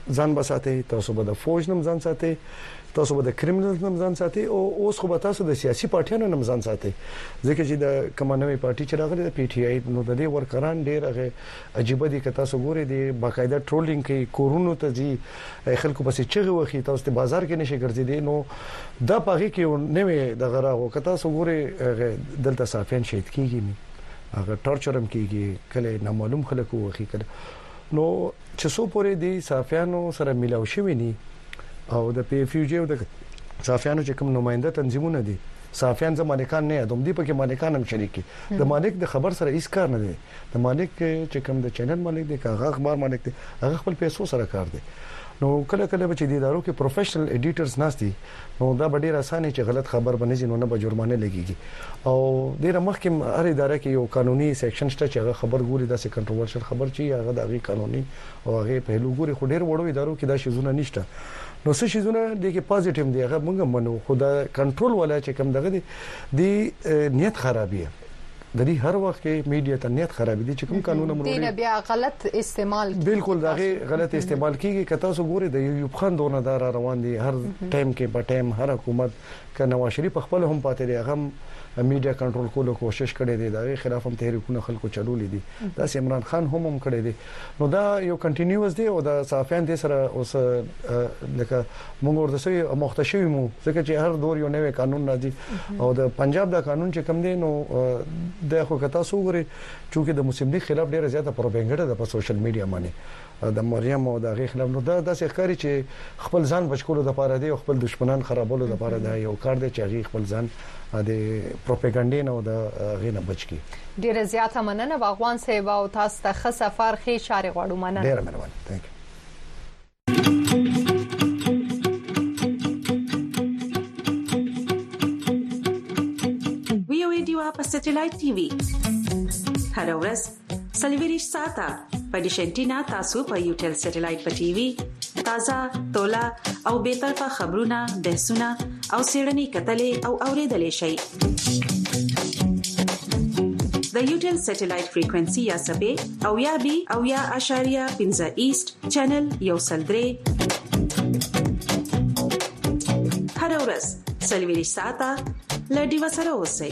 ځان بساتئ، تاسو به د فوج نم ځان ساتئ، تاسو به د کریمینل نم ځان ساتئ او اوس خو به تاسو د سیاسي پارټیانو نم ځان ساتئ. ځکه چې د کمانوي پارټي چې راغلي د پی ټی آی نو د دې ورکران ډیر هغه عجیب دي که تاسو ګورئ د باقاعده ټرولینګ کوي، کورونو ته ځي، خلکو پسې چغې وخی، تاسو ته بازار کې نشي ګرځیدي. نو دا پاغي کې نوې د غراغو که تاسو ګورئ دلته صافیان شهید کیږي، هغه ټارچرم کیږي، کله نامعلوم خلکو وخی کړه. نو چې سو پورې دي صافیانو سره ملاوي شوی ني او د پی اف یو جی او د صافیانو چې کوم نماینده تنظیمونه دي، صافیان زموږ مالکان نه ادم دي، پکې مالکان هم شریک دي. د مالک د خبر سره هیڅ کار نه دی. د مالک چې کوم د چینل مالک دی، هغه اخبار مالک دی، هغه خپل پیسو سره کار دی. نو کله کله به چې د ادارو کې پروفیشنل ایډیټرز ناشتي، نو دا ډیر اسانه چې غلط خبر بنځي نو نه به جرمانه لګيږي. او ډیر مخکې هر اداره کې یو قانوني سیکشن شته چې هغه خبر ګوري، دا سه کنټروورشل خبر چې هغه د هغه قانوني او هغه پهلو ګوري. خو ډیر وړو ادارو کې دا شیزونه نشته. نو څه شیزونه دي کې پازیټیو دی، هغه موږ منو. خو دا کنټرول ولا چې کوم دغه دی نیت خرابیه د دې هر وخت کې میډیا ته نیت خراب دي چې کوم قانون امر دي بیا غلط استعمال بالکل دغه غلط استعمال کیږي. که تاسو ګورئ د یوب خان دونه دار روان دي هر ټایم کې په ټایم هر حکومت ک نواز شریف خپل هم پاتې دی، هغه میډیا کنټرول کولو کوشش کړي دي، دغه خلاف هم تحریکونه خلکو چلولې دي، دا عمران خان هم کړي دي. نو دا یو کنټینیوس دی او د صافیان د سره اوس لکه موږ ورته سوي مختشوي مو ځکه چې هر دور یو نوې قانون راځي او د پنجاب دا قانون چې کم دی نو د خو کتا سوغري چې د مسلمان خلاف ډیره زیاته پروپاګاندا د په سوشل میډیا باندې د مریم او د خلاف نو دا د ښکاری چې خپل ځان بچکولو د پاره دی او خپل دشمنان خرابولو د پاره دی یو کار دی چې خپل ځان د پروپاګاندا نو د غینه بچکی. ډیره زیاته مننه باغوان صاحب او تاسو ته ښه سفر ښه شارې غواړو. مننه ډیره مهرباني. ثانک یو. ویډیو په سټلایټ ټي وي هر ورځ سلیویریش ساته په ډیشنټینا تاسو په یوټل سټلایټ په ټي وي تازه تولا او به طرفه خبرونه بحثونه او سیړنی کتلې او اوریدلې شي. د یوټل سټلایټ فریکوئنسي یا سبې او یا بي او یا اشاریه 15 ایست چینل یو سلدري هر ورځ سلیویریش ساته لډي وسره اوسئ.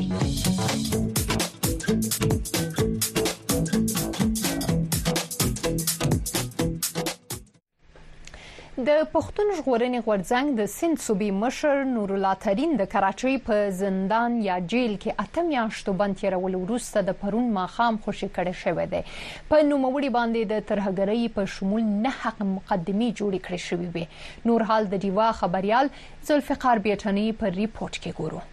د پښتون ژغورنې غورځنګ د سند صوبې مشر نور الله ترين د کراچۍ په زندان یا جیل کې 8 میاشتو بند تیرول وروسته د پرون ماښام خوشي کړي شوی دی. په نوموړي باندې د ترهګرۍ په شمول نه حق مقدمي جوړې کړې شوې وي. نور حال د دیوا خبريال ذوالفقار بیٹنی پر ریپورت کې ګورو.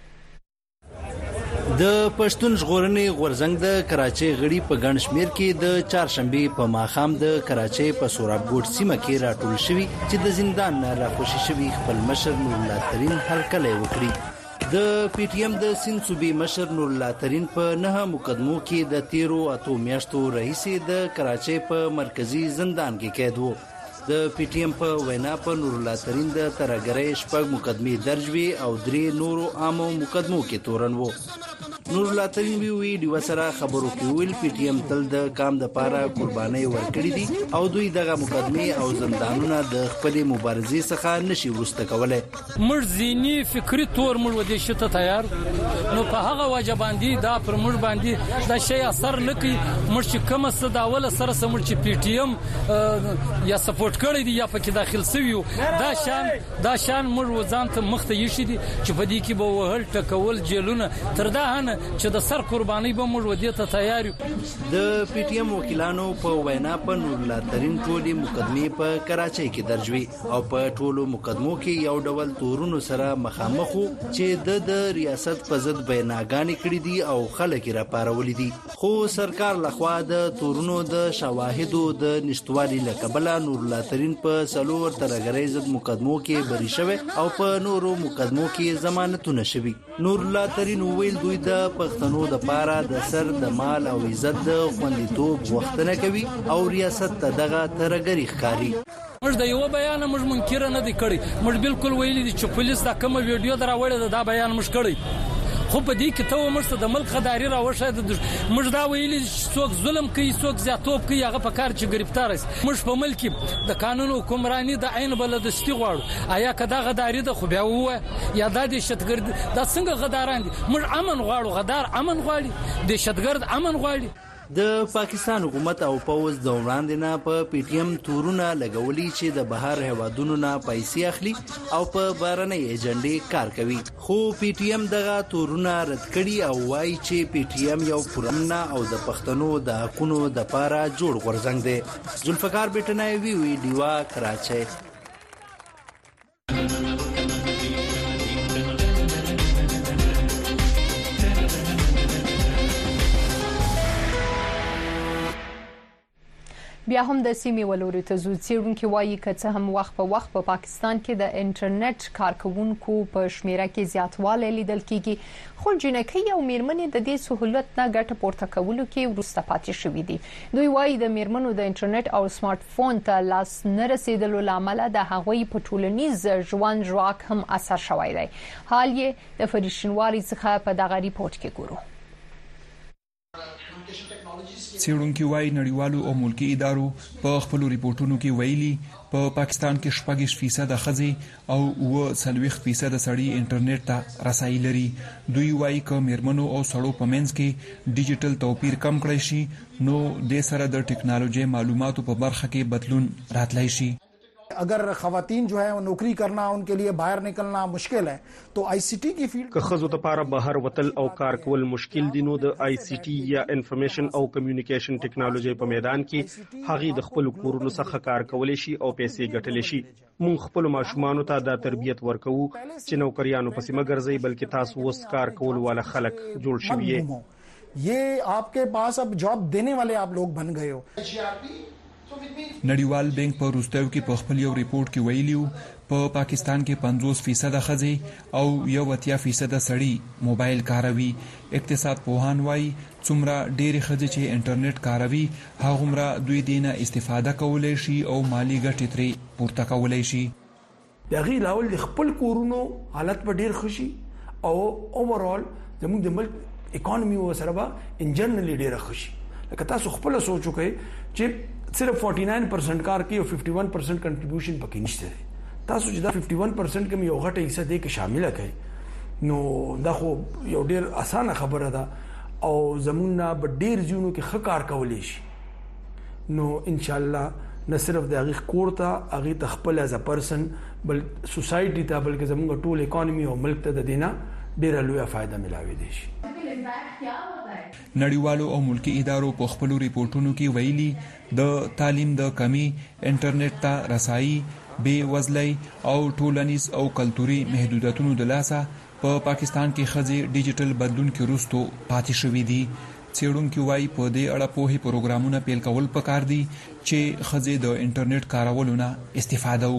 د پښتون ژغورنې غورځنګ د کراچۍ غړي په ګڼ شمیر کې د چهارشنبه په ماښام د کراچۍ په سوراب ګوټ سیمه کې راټول شوي چې د زندان نه راخوشي شوي خپل مشر نور الله ترين هرکلی وکړي. د پی ټی ایم د سند صوبې مشر نور الله ترين په 9 مقدمو کې د 13 میاشتو رئیس د کراچۍ په مرکزی زندان کې قید وو. د پی ټی ایم په وینا په نور الله ترين د ترهګرۍ 6 مقدمې درج وي او 3 نورو عامو مقدمو کې تورن وو. نور الله ترين وی ډیو سره خبرو کې ویل پی ټی ایم تل د کام د پاره قرباني ورکړي دي او دوی دغه مقدمه او زندانونه د خپل مبارزې څخه نشي ورسته کولای. مر زینی فکری تور مر ودی شته تیار نو په هغه وجه باندې دا پر مر باندې دا شی اثر نکي. مر چې کوم څه دا ول سره سمر چې پی ټی ایم یا سپورټ کړی دی یا پکې داخل سویو دا شان مر وزان ته مخته یشي دي چې په دې کې به وهل ټکول جیلونه تر دا هنه چې د سر قرباني به موږ ودی ته تیار یو. د پی ټی ایم وکیلانو په وینا په نور الله ترين ټولې مقدمې په کراچۍ کې درج وي او په ټولو مقدمو کې یو ډول تورونو سره مخامخ وو چې د ریاست په ضد بیانګانې کړې دي او خلک را پارولې دي. خو سرکار لخوا د تورونو د شواهدو د نشټوالي لکبل نور الله ترين په سلور ترهګرۍ ضد مقدمو کې بری شوی او په نورو مقدمو کې ضمانتونه شوی. نور الله ترين ویل دوی د پښتنو د پاره د سر د مال او عزت د خوندیتوب وختنه کوي او ریاست ته دغه ترهګری ښکاری. موږ د یو بیان موږ منکر نه دی کړی. موږ بالکل ویلي دي چې پولیس دا کوم ویډیو دراوړې دا بیان موږ کړی خو په دې کې ته مرسته د ملک غداري راوښه موږ دا ویلي څوک ظلم کوي څوک زیاتوب کوي هغه په کار چې گرفتار شي موږ په ملک د قانون حکمرانی د عین بلدستي غواړو آیا کدا غداري د خو بیا وه یا د دهشتګرد د څنګه غداران دي موږ امن غواړو غدار امن غواړي دهشتګرد امن غواړي د پاکستان حکومت او پوز د وړاندې نه په پی ټی ایم تورونه لګولي چې د بهر هوادونو نه پیسې اخلي او په بهرنۍ ایجنډې کار کوي خو پی ټی ایم دغه تورونه رد کړي او وایي چې پی ټی ایم یو پرمنه او د پښتنو د حقونو د پاره جوړ غورځنګ دی ذوالفقار بیٹنای وی ډیوا کراچۍ بیا هم د سیمې ولوري ته ځو څېړونکي وایي که څه هم وخت په وخت په پاکستان کې د انټرنیټ کارکونکو په شمیره کې زیاتوالی لیدل کیږي خو جنکۍ او میرمنې د دې سہولت نه ګټه پورته کولو کې وروسته پاتې شوي دي دوی وایي د میرمنو د انټرنیټ او سمارټ فون ته لاس نه رسیدلو لامل د هغوی په ټولنیز ژوند ژواک هم اثر شوی دی حال یې د فریشنواري څخه په دغه ریپورت کې ګورو څېړونکي وايي نړیوالو او ملکي ادارو په خپل ریپورتونو کې ویلي په پاکستان کې 40% ښځې او 40% سړي انټرنیټ ته رسایي لري دوی وايي چې میرمنو او سړو په منځ کې ډیجیټل توپیر کم کړی شي نو د سره د ټکنالوژي معلوماتو په برخه کې بدلون راتلای شي अगर खवातीन जो है वो नौकरी करना उनके लिए बाहर निकलना मुश्किल है तो आईसीटी की फील्ड که خزو ته پاره بهر وتل او کار کول مشکل دي نو د آی سی ټي یا انفارمیشن او کمیونیکیشن ټکنالوژي په میدان کې هغه د خپل کورونو څخه کار کولای شي او پیسې ګټلی شي مونږ خپل ماشومان ته د تربیت ورکو چې نوکریانو پسې مګرځي بلکې تاسو وس کار کول والا خلک جوړ شوي ये आपके पास अब जॉब देने वाले आप लोग बन गए हो نړیوال بانک په روستیو کې په خپل یو ریپورت کې ویلیو په پاکستان کې 50% ښځې او 80% سړي موبایل کاروي اقتصاد پوهان وايي څومره ډېری ښځې چې انټرنیټ کاروي هغومره دوی دینه استفاده کولای شي او مالی ګټې ترې پورته کولای شي دغه لاول د خپل کورونو حالت په ډېر خوشي او اوورال زموږ د ملک اکانومي وسره به ان جنرالي ډېر خوشي لکه تاسو خپل سوچو کوي چې صرف 49% کار کوي او 51% کنټریبیوشن پکې نشته دی تاسو چې دا 51% کې یو غټه حصہ دې کې شامل کړئ نو دا خو یو ډیر اسانه خبره ده او زمونږ به ډیر ژوند کې خکار کولای شي نو ان شاء الله نه صرف د هغه کور ته هغه تخپل از ا پرسن بل سوسايټي ته بلکې زمونږ ټول اکانومي او ملک ته د دینه ډیر لوی فائدہ ملاوي دي شي نړیوالو او ملکی ادارو په خپل ریپورتونو کې ویلي د تعلیم د کمی انټرنیټ ته رسایي بې وزلۍ او ټولنیز او کلتوري محدودیتونو د لاسه په پاکستان کې ښځې ډیجیټل بدلون کې وروسته پاتې شوي دي څېړونکي وايي په دې اړه پوهې پروګرامونه پیل کول پکار دي چې ښځې د انټرنیټ کارولو نه استفاده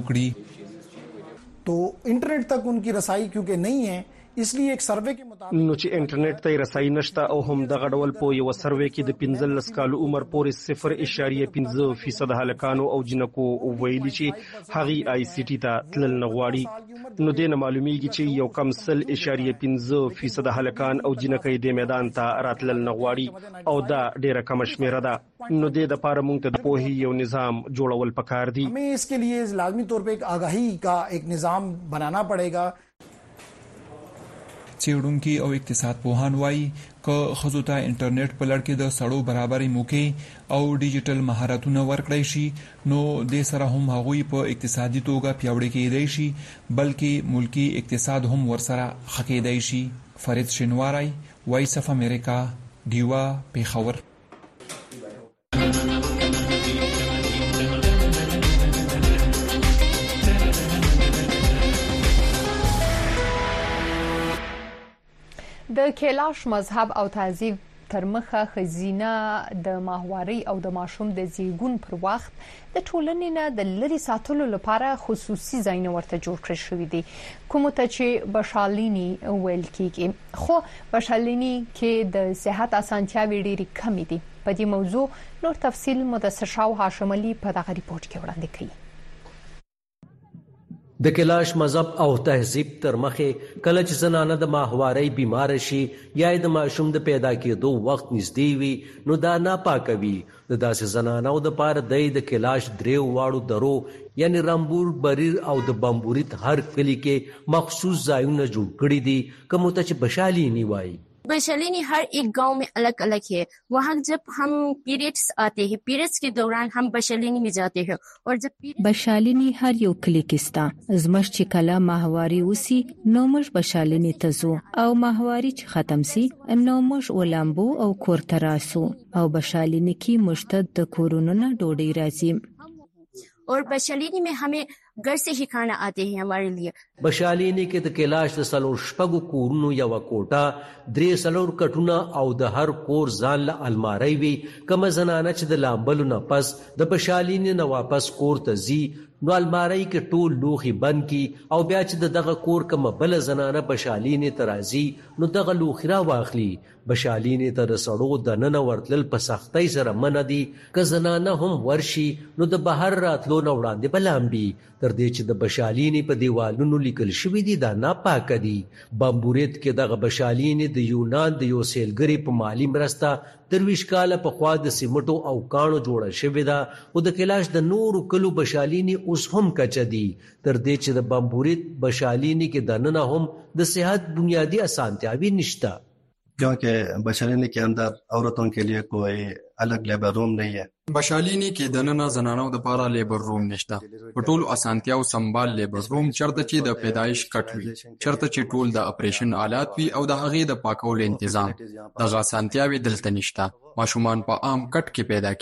وکړي تو انټرنیټ تک ان کی رسائی کیونکہ نہیں ہے इसलिए एक सर्वे के मुताबिक نو چې انټرنیټ ته رسایي نشته او هم د غډول په یو سروې کې د 15 کالو عمر پورې 0.5% هلکانو او جنکو ویلي چې هغه آی سی ټي ته تلل نه غواړي نو د معلومیږي چې یو کم 0.5% هلکان او جنکې د میدان ته راتلل نه غواړي او دا ډیره کم شمیره ده نو د لپاره موږ ته د پوهې یو نظام جوړول پکار دي हमें इसके लिए लाजमी तौर पे एक आगाही का एक निजाम बनाना पड़ेगा څېړونکي او اقتصاد پوهان وايي که ښځو ته انټرنیټ په لړ کې د سړو برابرۍ موقع او ډیجیټل مهارتونه ورکړی شي نو د سره هم هغوی په اقتصادي توګه پیاوړي کېدای شي بلکې ملکی اقتصاد هم ورسره ښه کېدای شي فرید شینواری وایس اف امریکا ډیوا پیښور د کیلاش مذهب او تهذیب تر مخه خزینه د ماهواري او د ماشوم د زیږون پر وخت د ټولنې نه د لری ساتلو لپاره خصوصي ځایونه ورته جوړ کړی شوی دي کوم ته چې بشالینی ویل کیږي خو بشالینی کې د صحت اسانتیاوې ډېری کمی دي په دې موضوع نور تفصیل مدثر شاه هاشم علي په دغه ریپورت کې وړاندې کړي د کلاش مذهب او تهذیب تر مخه کله چې زنانه د ماهواري بیمار شي یا د ماشوم د پیدا کېدو وخت نږدې وي نو دا ناپاکوي. د داسې زنانو د پاره د کلاش دریو واړو درو یعنی رامبور بریر او د بمبوریت هر کلی کې مخصوص ځایونه جوړ کړي دي کوم ته چې بشالینی وایي. बशालिनी हर एक गांव में अलग अलग है. वहाँ जब हम पीरियड्स आते हैं, पीरियड्स के दौरान हम बशालिनी में जाते हैं और जब बशालिनी हर یو کلی کې ستا زمش چې کله ماهواري وسی نو مش بشالینی ته زو او ماهواري چې ختم سي نو مش ولامبو او کور تراسو او بشالینی کې مشتد د کورونو نه ډوډۍ راځي और बशालिनी में हमें घर से ही खाना आते हैं हमारे लिए. बशालिनी کې د کلاش د سلور شپږو کورونو یو کوټه درې سلور کټونه او د هر کور ځان له الماری وي. کوم زنانه چې د لامبلو نه پس د بشالینی نه واپس کور ته ځي نو الماری کې ټول لوخي بند کی او بیا چې دغه کور کوم بل زنانه بشالینی ته راځي نو دغه لوخي را واخلي. بشالینی ته د سړو د نن ورتل په سختۍ سره من دي که زنانه هم ورشي نو د بهر راتلو نه وړاندې بلامبي تر دې چې د بشالینی په دیوالونو لیکل شوی دي دا ناپاک دي. بمبوریت کې دغه بشالینی د یونان د یو سیلګری په مالی مرسته 23 کاله په خوا د سیمټو او کانو جوړه شوې ده او د کلاش د نورو کلو بشالینی اوس هم کچ دي تر دې چې د بمبوریت بشالینی کې دننه هم د صحت بنیادی اسانتیاوی نشته. क्योंकि बशालिनी के अंदर औरतों के लिए कोई अलग लेबर रूम नहीं है. बशालिनी کې دننه زنانو د پاره لیبر روم نشته. په ټولو اسانتیاو سمبال لیبر روم چرته چې د پیدایش کټ وي، چرته چې ټول د اپریشن آلات وي او د هغې د پاکولو تنظیم. دغه اسانتیاوې دلته نشته. ماشومان په عام کټ کې پیدا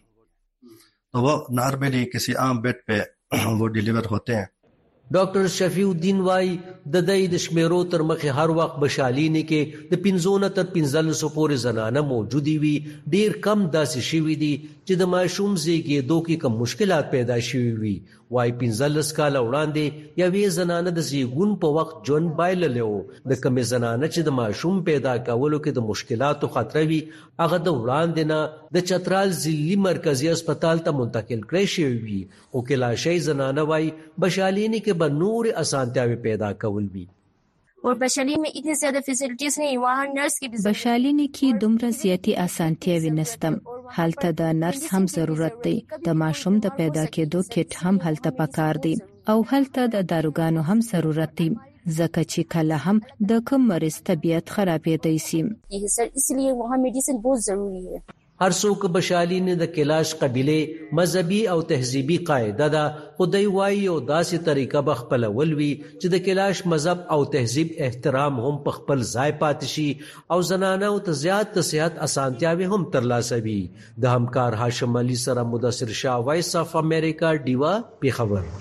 کیږي. तो वो नॉर्मली किसी आम बेड पे वो डिलीवर होते हैं. ډاکټر شفیع الدین وای د دای د شمیرو تر مخه هر وخت بشالینی کې د 15 تر 1500 پورې زنانه موجودي وي. ډیر کم داسې شوي دي چې د ماشوم زیږېدو کې کوم مشکلات پیدا شوي وي. وای 15 کاله وړاندې یوې زنانه د زیږون په وخت جون بایللو د کومې زنانه چې د ماشوم پیدا کولو کې د مشکلاتو خطر وي هغه د وړاندې نه د چترال ضلعي مرکزی هسپتال ته منتقل کړی شوی وي. او کلاشي زنانه وای بشالینی کې به نور اسانتیاوي پیدا کول وي. और बशालिनी में इतनी ज्यादा फैसिलिटीज नहीं. वहाँ नर्स की बशालिनी کې دومره زیاتی اسانتیاوي نشته. هلته د نرس هم ضرورت دی. د ماشوم د پیدا کېدو کټ هم هلته پکار دی او هلته د داروګانو هم ضرورت دی ځکه چې کله هم د کوم مریض طبيعت خرابېدای شي. इसलिए वहाँ मेडिसिन बहुत जरूरी है. هر څوک بشالینی د کلاش قبيله مذهبي او تهذیبي قاعده ده. خدای وایي او داسې طریقه بخپل ولوي چې د کلاش مذهب او تهذیب احترام هم په خپل ځای پاتې شي او زنانه او زیات صحت اسانتیاوي هم ترلاسه وي. د همکار هاشم علي سره مدثر شاه وایس اف امریکا ډیوا پیښور.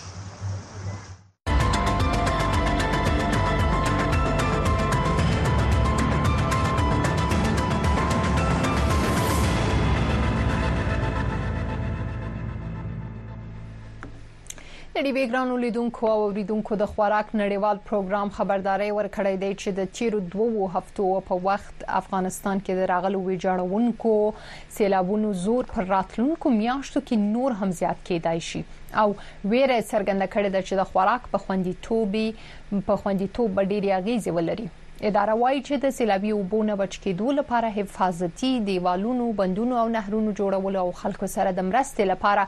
نړۍ بیګرانو لیدونکو او اوریدونکو د خوراک نړیوال پروګرام خبرداري ورکړی دی چې د تیرو 2 هفتو په وخت افغانستان کې د راغلو ویجاړونکو سیلابونو زور پر راتلونکو میاشتو کې نور هم زیات کېدای شي او ویره څرګنده کړې ده چې د خوراک په خوندیتوب ډېرې اغیزې ولري. اداره وايي چې د سیلابي اوبو نه بچ کېدو لپاره حفاظتي دیوالونو، بندونو او نهرونو جوړولو او خلکو سره د مرستې لپاره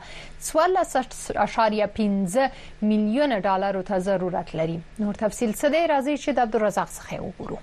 14.5 میلیون ډالرو ته ضرورت لري. نور تفصیل څه دی راځي چې د عبدالرزاق څخه وګورو.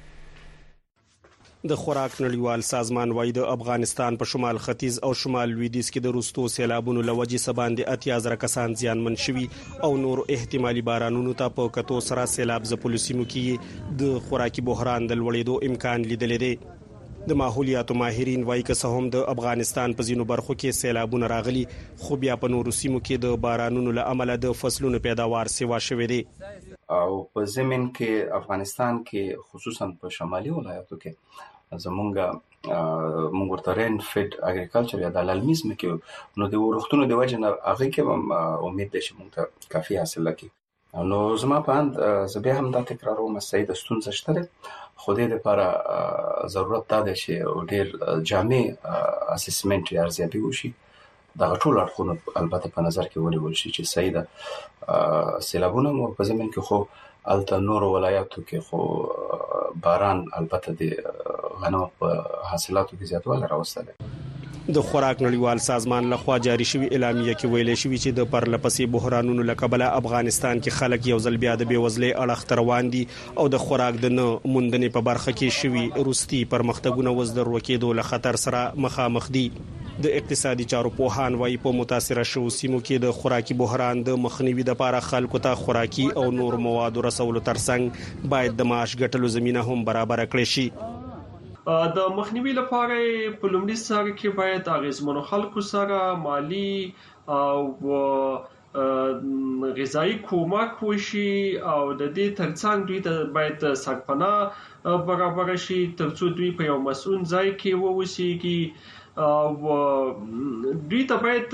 د خوراک نړیوال سازمان وايي د افغانستان په شمال ختیځ او شمال لویدیځ کې د روستو سیلابونو لوجې سباندې 80,000 کسان زیانمن شوي او نور احتمالي بارانونو ته په کتو سره سیلاب ځپلو سیمو کې د خوراکي بحران د لوړېدو امکان لیدل دي. د ماحولیاتو ماهرین وايي که څه هم د افغانستان په ځینو برخو کې سیلابونه راغلي خو بیا په نورو سیمو کې د بارانونو له امله د فصلونو پیداوار سیوا شوې دي. او په زمين کې افغانستان کې خصوصا په شمالي ولایتو کې زمونږ ورته رین فیډ اګریکلچر یا د لالمیزم کې نو د ورختونو د وجه نه هغه کې امید ده چې موږ ته کافي حاصل لکې. نو زما په اند زه بیا هم دا تکراروم چې د ستونزه شته خو دې لپاره ضرورت دا ده چې ډېر جامع اسسمنت یا ارزیابي وشي د ټول اړخونو البته په نظر کې ونیول شي چې صحیح ده. سیلابونه مو په زمين کې خو الته نور ولایاتو کې خو باران البته د غنمو په حاصلاتو کې زیاتوالی راوستلی. د خوراک نړیوال سازمان لخوا جاری شوی اعلامیه کې ویل شوی چې د پرلپسې بحرانونو لکبله افغانستان کې خلک یو ځل بیا د بیوزلۍ اړخ ته روان دي او د خوراک د نه موندنې په برخه کې شوی روستي پرمختګونه وز د روکېدو له خطر سره مخامخ دي. د اقتصادي چارو پوهان وايي په متاثره شوو سیمو کې د خوراکي بحران د مخنیوي لپاره خلکو ته خوراکي او نور مواد رسولو ترڅنګ باید د معاش ګټلو زمينه هم برابر کړي شي. د مخنیوي لپاره په لومړي سر کې باید اغیزمنو خلکو سره مالی او غذایی کومک وشي او د دې ترڅنګ دوی ته باید سرپناه برابر شي ترڅو دوی په یو مسؤل ځای کې ووسیږي او دوی ته باید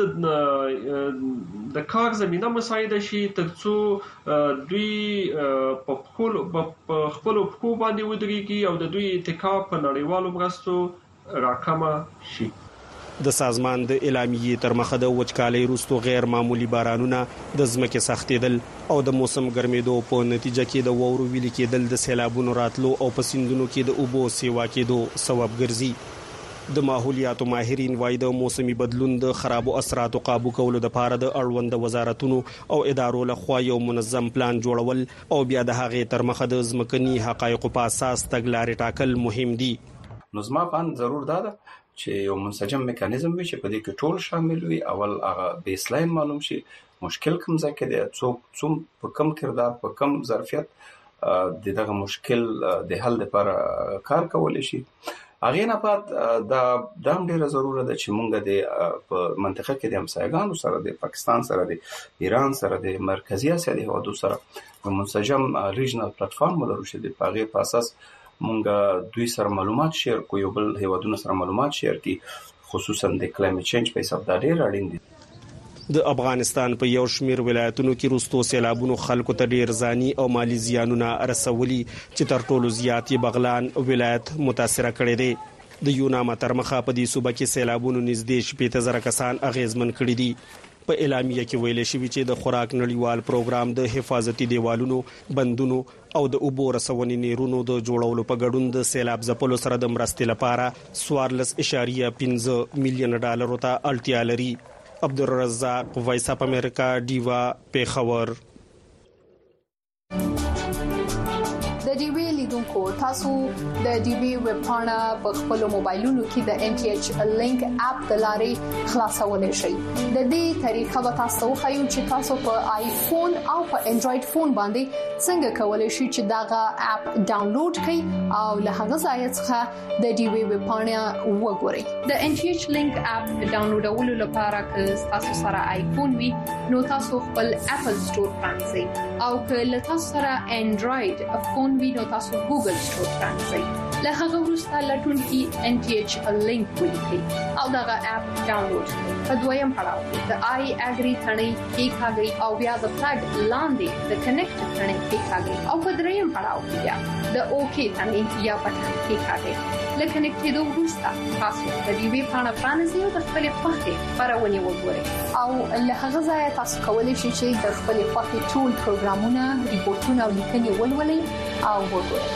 د کار زمينه مساعده شي ترڅو دوی په خپل پخو باندې ودرېږي او د دوی اتکا په نړیوالو مرستو راکمه شي. د سازمان د اعلامیې تر مخه د وچکالۍ وروسته غیر معمولی بارانونه د ځمکې سختېدل او د موسم ګرمېدو په نتیجه کې د وورو ویلي کېدل د سیلابونو راتلو او په سیندونو کې د اوبو سیوا کېدو سبب ګرځي. د ماحولیاتو ماهرین وايي د موسمي بدلون د خرابو اثراتو قابو کولو لپاره د اړوند وزارتونو او ادارو لخوا یو منظم پلان جوړول او بیا د هغې تر مخه د ځمکني حقایقو په اساس تګلارې ټاکل مهم دي. نو زما په اند ضرور ده چې یو منسجم میکانیزم وي چې په دې کې ټول شامل وي. اول هغه بیس لاین معلوم شي مشکل کوم ځای کې دی، څوک په کم کردار په کم ظرفیت دغه مشکل د حل لپاره کار کولی شي. هغه نه پات د هم ډیره ضروره ده چې مونږ د په منطقه کې د همسایګانو سره د پاکستان سره د ایران سره د مرکزی اسیا د هوادو سره منسجم ریجنل پلیټفارم ولرو چې د پاغه په اساس مونږ دوی سره معلومات شیر کوو، یو بل هوادونو سره معلومات شیر کی خصوصا د کلایمټ چینج په حساب د ډیر اړین دي. د افغانستان په یو شمیر ولایتونو کې روستو سیلابونو خلکو ته ډیر ځاني او مالی زیانونه رسولي چې تر ټولو زیات بغلان ولایت متاثر کړي دي. د یوناما تر مخه په دې صوبه کې سیلابونو نږدې 15,000 کسان اغیزمن کړي دي. په اعلامیه کې ویل شوی چې د خوراک نړیوال پروګرام د حفاظتي دیوالونو، بندونو او د اوبو رسونې نیرونو د جوړولو په ګډون د سیلاب ځپلو سره د مرستې لپاره 14.5 میلیون ډالر ته اړتیا لري. عبدالرزاق وایس اپ امریکا ډیوا پیښور. د ډیوی لیدونکو تاسو د ډیوی ویب پاڼه په خپل موبایلونو کې د ان ټي ایچ لینک اپ د لارې خلاصولای شئ. د دې طریقه به تاسو خو چې تاسو په آیفون او په انډراید فون باندې څنګه کولای شئ چې داغه اپ ډاونلوډ کړئ او له هغه ځای څخه د ډیوی ویب پاڼه وګورئ. د ان ټي ایچ لینک اپ ډاونلوډولو لپاره که تاسو سره آیفون وي نو تاسو خپل اپل سٹور پرانځئ او که له تاسو سره انډراید فون نو تاسو ګوګل سٹور پرانځئ. له هغه وروسته لټونکي ان ټي ایچ لینک ولیکئ او دغه اپ ډاونلوډ کړئ. په دویم پړاو کې د آی اګری ثنې کې کاږئ او بیا د فلګ لاندې د کنیکټ ثنې کې کاږئ او په دریم پړاو کې بیا د اوکی ثنې یا بټن کې کاږئ. لکه نکټېدو وروسته تاسو د دې ویب پاڼه پرانیزئ او د خپل خوښې خبرونه وګورئ او له هغه ځای تاسو کولی شئ چې د خپل خوښې ټول پروګرامونه، ریپورتونه او لیکنې ولولئ او وګورئ.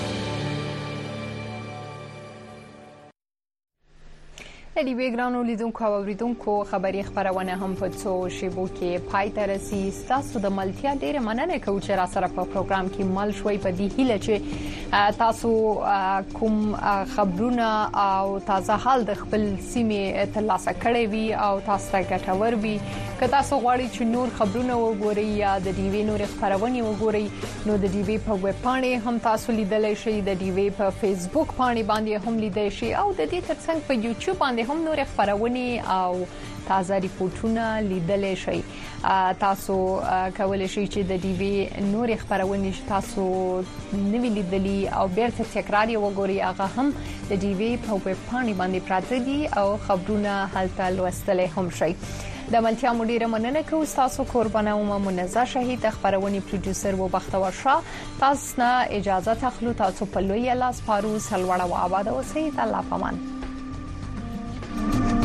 د دې ویګرانو لیدونکو او اوریدونکو خبري خبرونه هم په څو شیبو کې پای ته رسي. تاسو د ملتیا ډیره مننه کوم چې را سره په پروګرام کې مل شوي. په دې هیله چې تاسو کوم خبرونه او تازه حال د خپل سیمې ترلاسه کړئ وي او تاسو ته ګټور وي. که تاسو غواړئ چې نور خبرونه وګورئ یا د دې وی نور خبرونه وګورئ نو د دې وی په ویب پاڼه هم تاسو لیدلای شئ. د دې وی په فیسبوک باندې هم لیدای شئ او د دې ترڅنګ په یوټیوب باندې هم نور خبرونه او تازه ریپورتونه لیدلای شئ. تاسو کولای شئ چې د دې وی نور خبرونه تاسو نوی لیدلی او بیرته تکرار وګورئ. هغه هم د دې وی په ویب پاڼه باندې پراته دي او خبرونه هلته لوستل هم شئ. د ملتیا مدیر مننه کوم تاسو قربانه او منزه شهید خبرونی پروډوسر و بختور شاه. تاسو نه اجازه تخلو. تاسو په لوی لاس پارو سلوړه و آباد اوسئ. الله پامان.